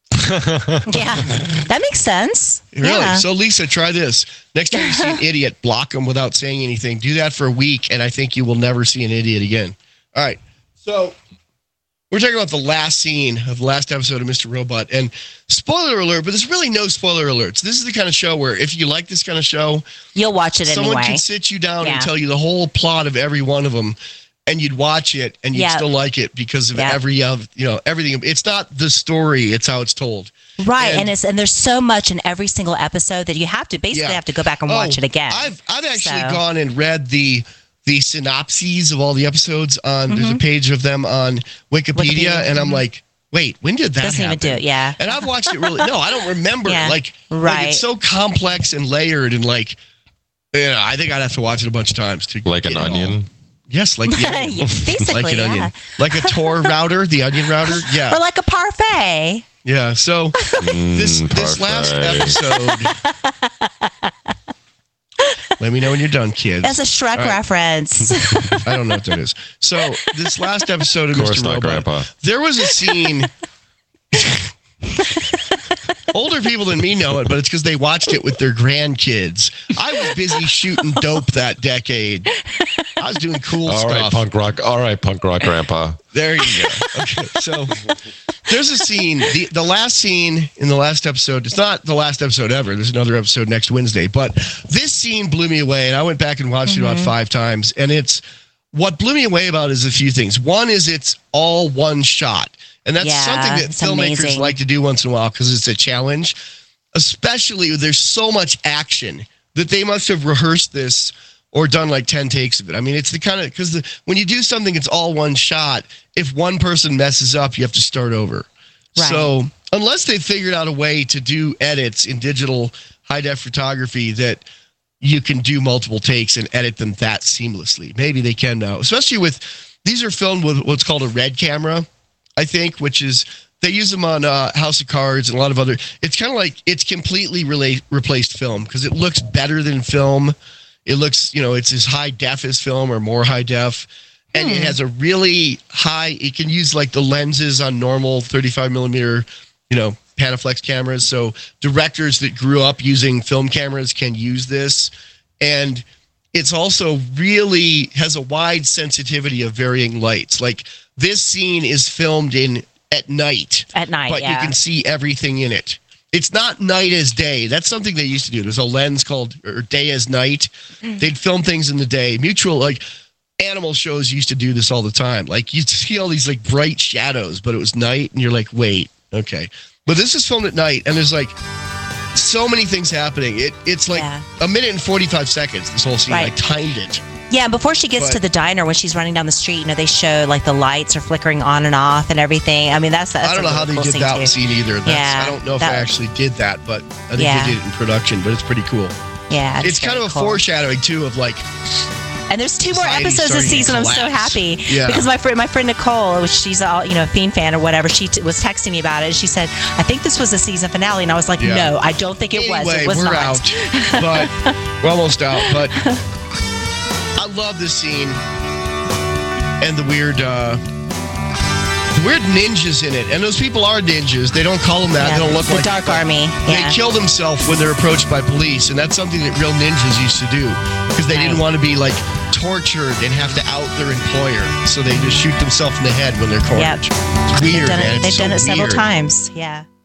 Yeah, that makes sense. Really? Yeah. So, Lisa, try this. Next time you see an idiot, block them without saying anything. Do that for a week, and I think you will never see an idiot again. All right. So, we're talking about the last scene of the last episode of Mister Robot. And spoiler alert, but there's really no spoiler alerts. This is the kind of show where if you like this kind of show, You'll watch it someone anyway. can sit you down Yeah. and tell you the whole plot of every one of them. And you'd watch it, and you'd Yeah. still like it because of Yeah. every, uh, you know, everything. It's not the story; it's how it's told. Right, and, And- it's and there's so much in every single episode that you have to basically Yeah. have to go back and watch Oh, it again. I've I've actually So- gone and read the the synopses of all the episodes on. There's a page of them on Wikipedia, Wikipedia, and I'm mhm. like, wait, when did that Doesn't even happen? do it, yeah. And I've watched it really. No, I don't remember. Yeah, Like, right. like it's so complex and layered, and like, yeah, I think I'd have to watch it a bunch of times to like get an it all. onion. Yes, like the onion. Yeah, basically, like an yeah. onion, like a Tor router, the onion router. Yeah, Or like a parfait. yeah. So this Mm, this last parfait. episode. Let me know when you're done, kids. That's a Shrek All right. reference. I don't know what that is. So this last episode of Of course Mister not, Robot, Grandpa. there was a scene. Older people than me know it, but it's because they watched it with their grandkids. I was busy shooting dope that decade. I was doing cool All stuff. right, punk rock. All right, punk rock, Grandpa. There you go. Okay, so there's a scene. The, the last scene in the last episode, it's not the last episode ever. There's another episode next Wednesday. But this scene blew me away, and I went back and watched Mm-hmm. it about five times. And it's what blew me away about it is a few things. One is it's all one shot. And that's Yeah, something that it's filmmakers amazing. like to do once in a while because it's a challenge. Especially there's so much action that they must have rehearsed this or done like ten takes of it. I mean, it's the kind of, because when you do something, it's all one shot. If one person messes up, you have to start over. Right. So unless they figured out a way to do edits in digital high-def photography that you can do multiple takes and edit them that seamlessly. Maybe they can now, especially with, these are filmed with what's called a red camera, I think, which is, they use them on uh, House of Cards and a lot of other, it's kind of like, it's completely rela- replaced film because it looks better than film. It looks, you know, it's as high def as film or more high def. And it has a really high, it can use like the lenses on normal thirty-five millimeter, you know, Panaflex cameras. So directors that grew up using film cameras can use this. And it's also really has a wide sensitivity of varying lights. Like this scene is filmed in at night. At night, but yeah. you can see everything in it. It's not night as day. That's something they used to do. There's a lens called or day as night. They'd film things in the day. Mutual, like animal shows used to do this all the time. Like you'd see all these like bright shadows, but it was night and you're like, wait, okay. But this is filmed at night and there's like so many things happening. It It's like Yeah. a minute and forty-five seconds, this whole scene. Right. I timed it. Yeah, before she gets But- to the diner, when she's running down the street, you know, they show like the lights are flickering on and off and everything. I mean, that's, that's I don't a know how really they cool did scene, that too. scene either. That's, Yeah, I don't know if that- I actually did that, but I think Yeah. they did it in production, but it's pretty cool. Yeah, It's kind of very a cool. foreshadowing too of like And there's two more Society episodes this starting to season. I'm so collapse. happy Yeah. because my friend, my friend Nicole, she's a you know a Fiend fan or whatever. She t- was texting me about it. And she said, "I think this was the season finale," and I was like, Yeah. "No, I don't think it was. Anyway, It was we're not." out, but we're almost out. But I love this scene and the weird, uh, the weird ninjas in it. And those people are ninjas. They don't call them that. Yeah, they don't look the like Dark but Army. They Yeah. kill themselves when they're approached by police, and that's something that real ninjas used to do because they didn't want to be like tortured and have to out their employer, so they just shoot themselves in the head when they're cornered. Yep. It's weird, They've done it, man. It's they've so done it several weird. times. Yeah.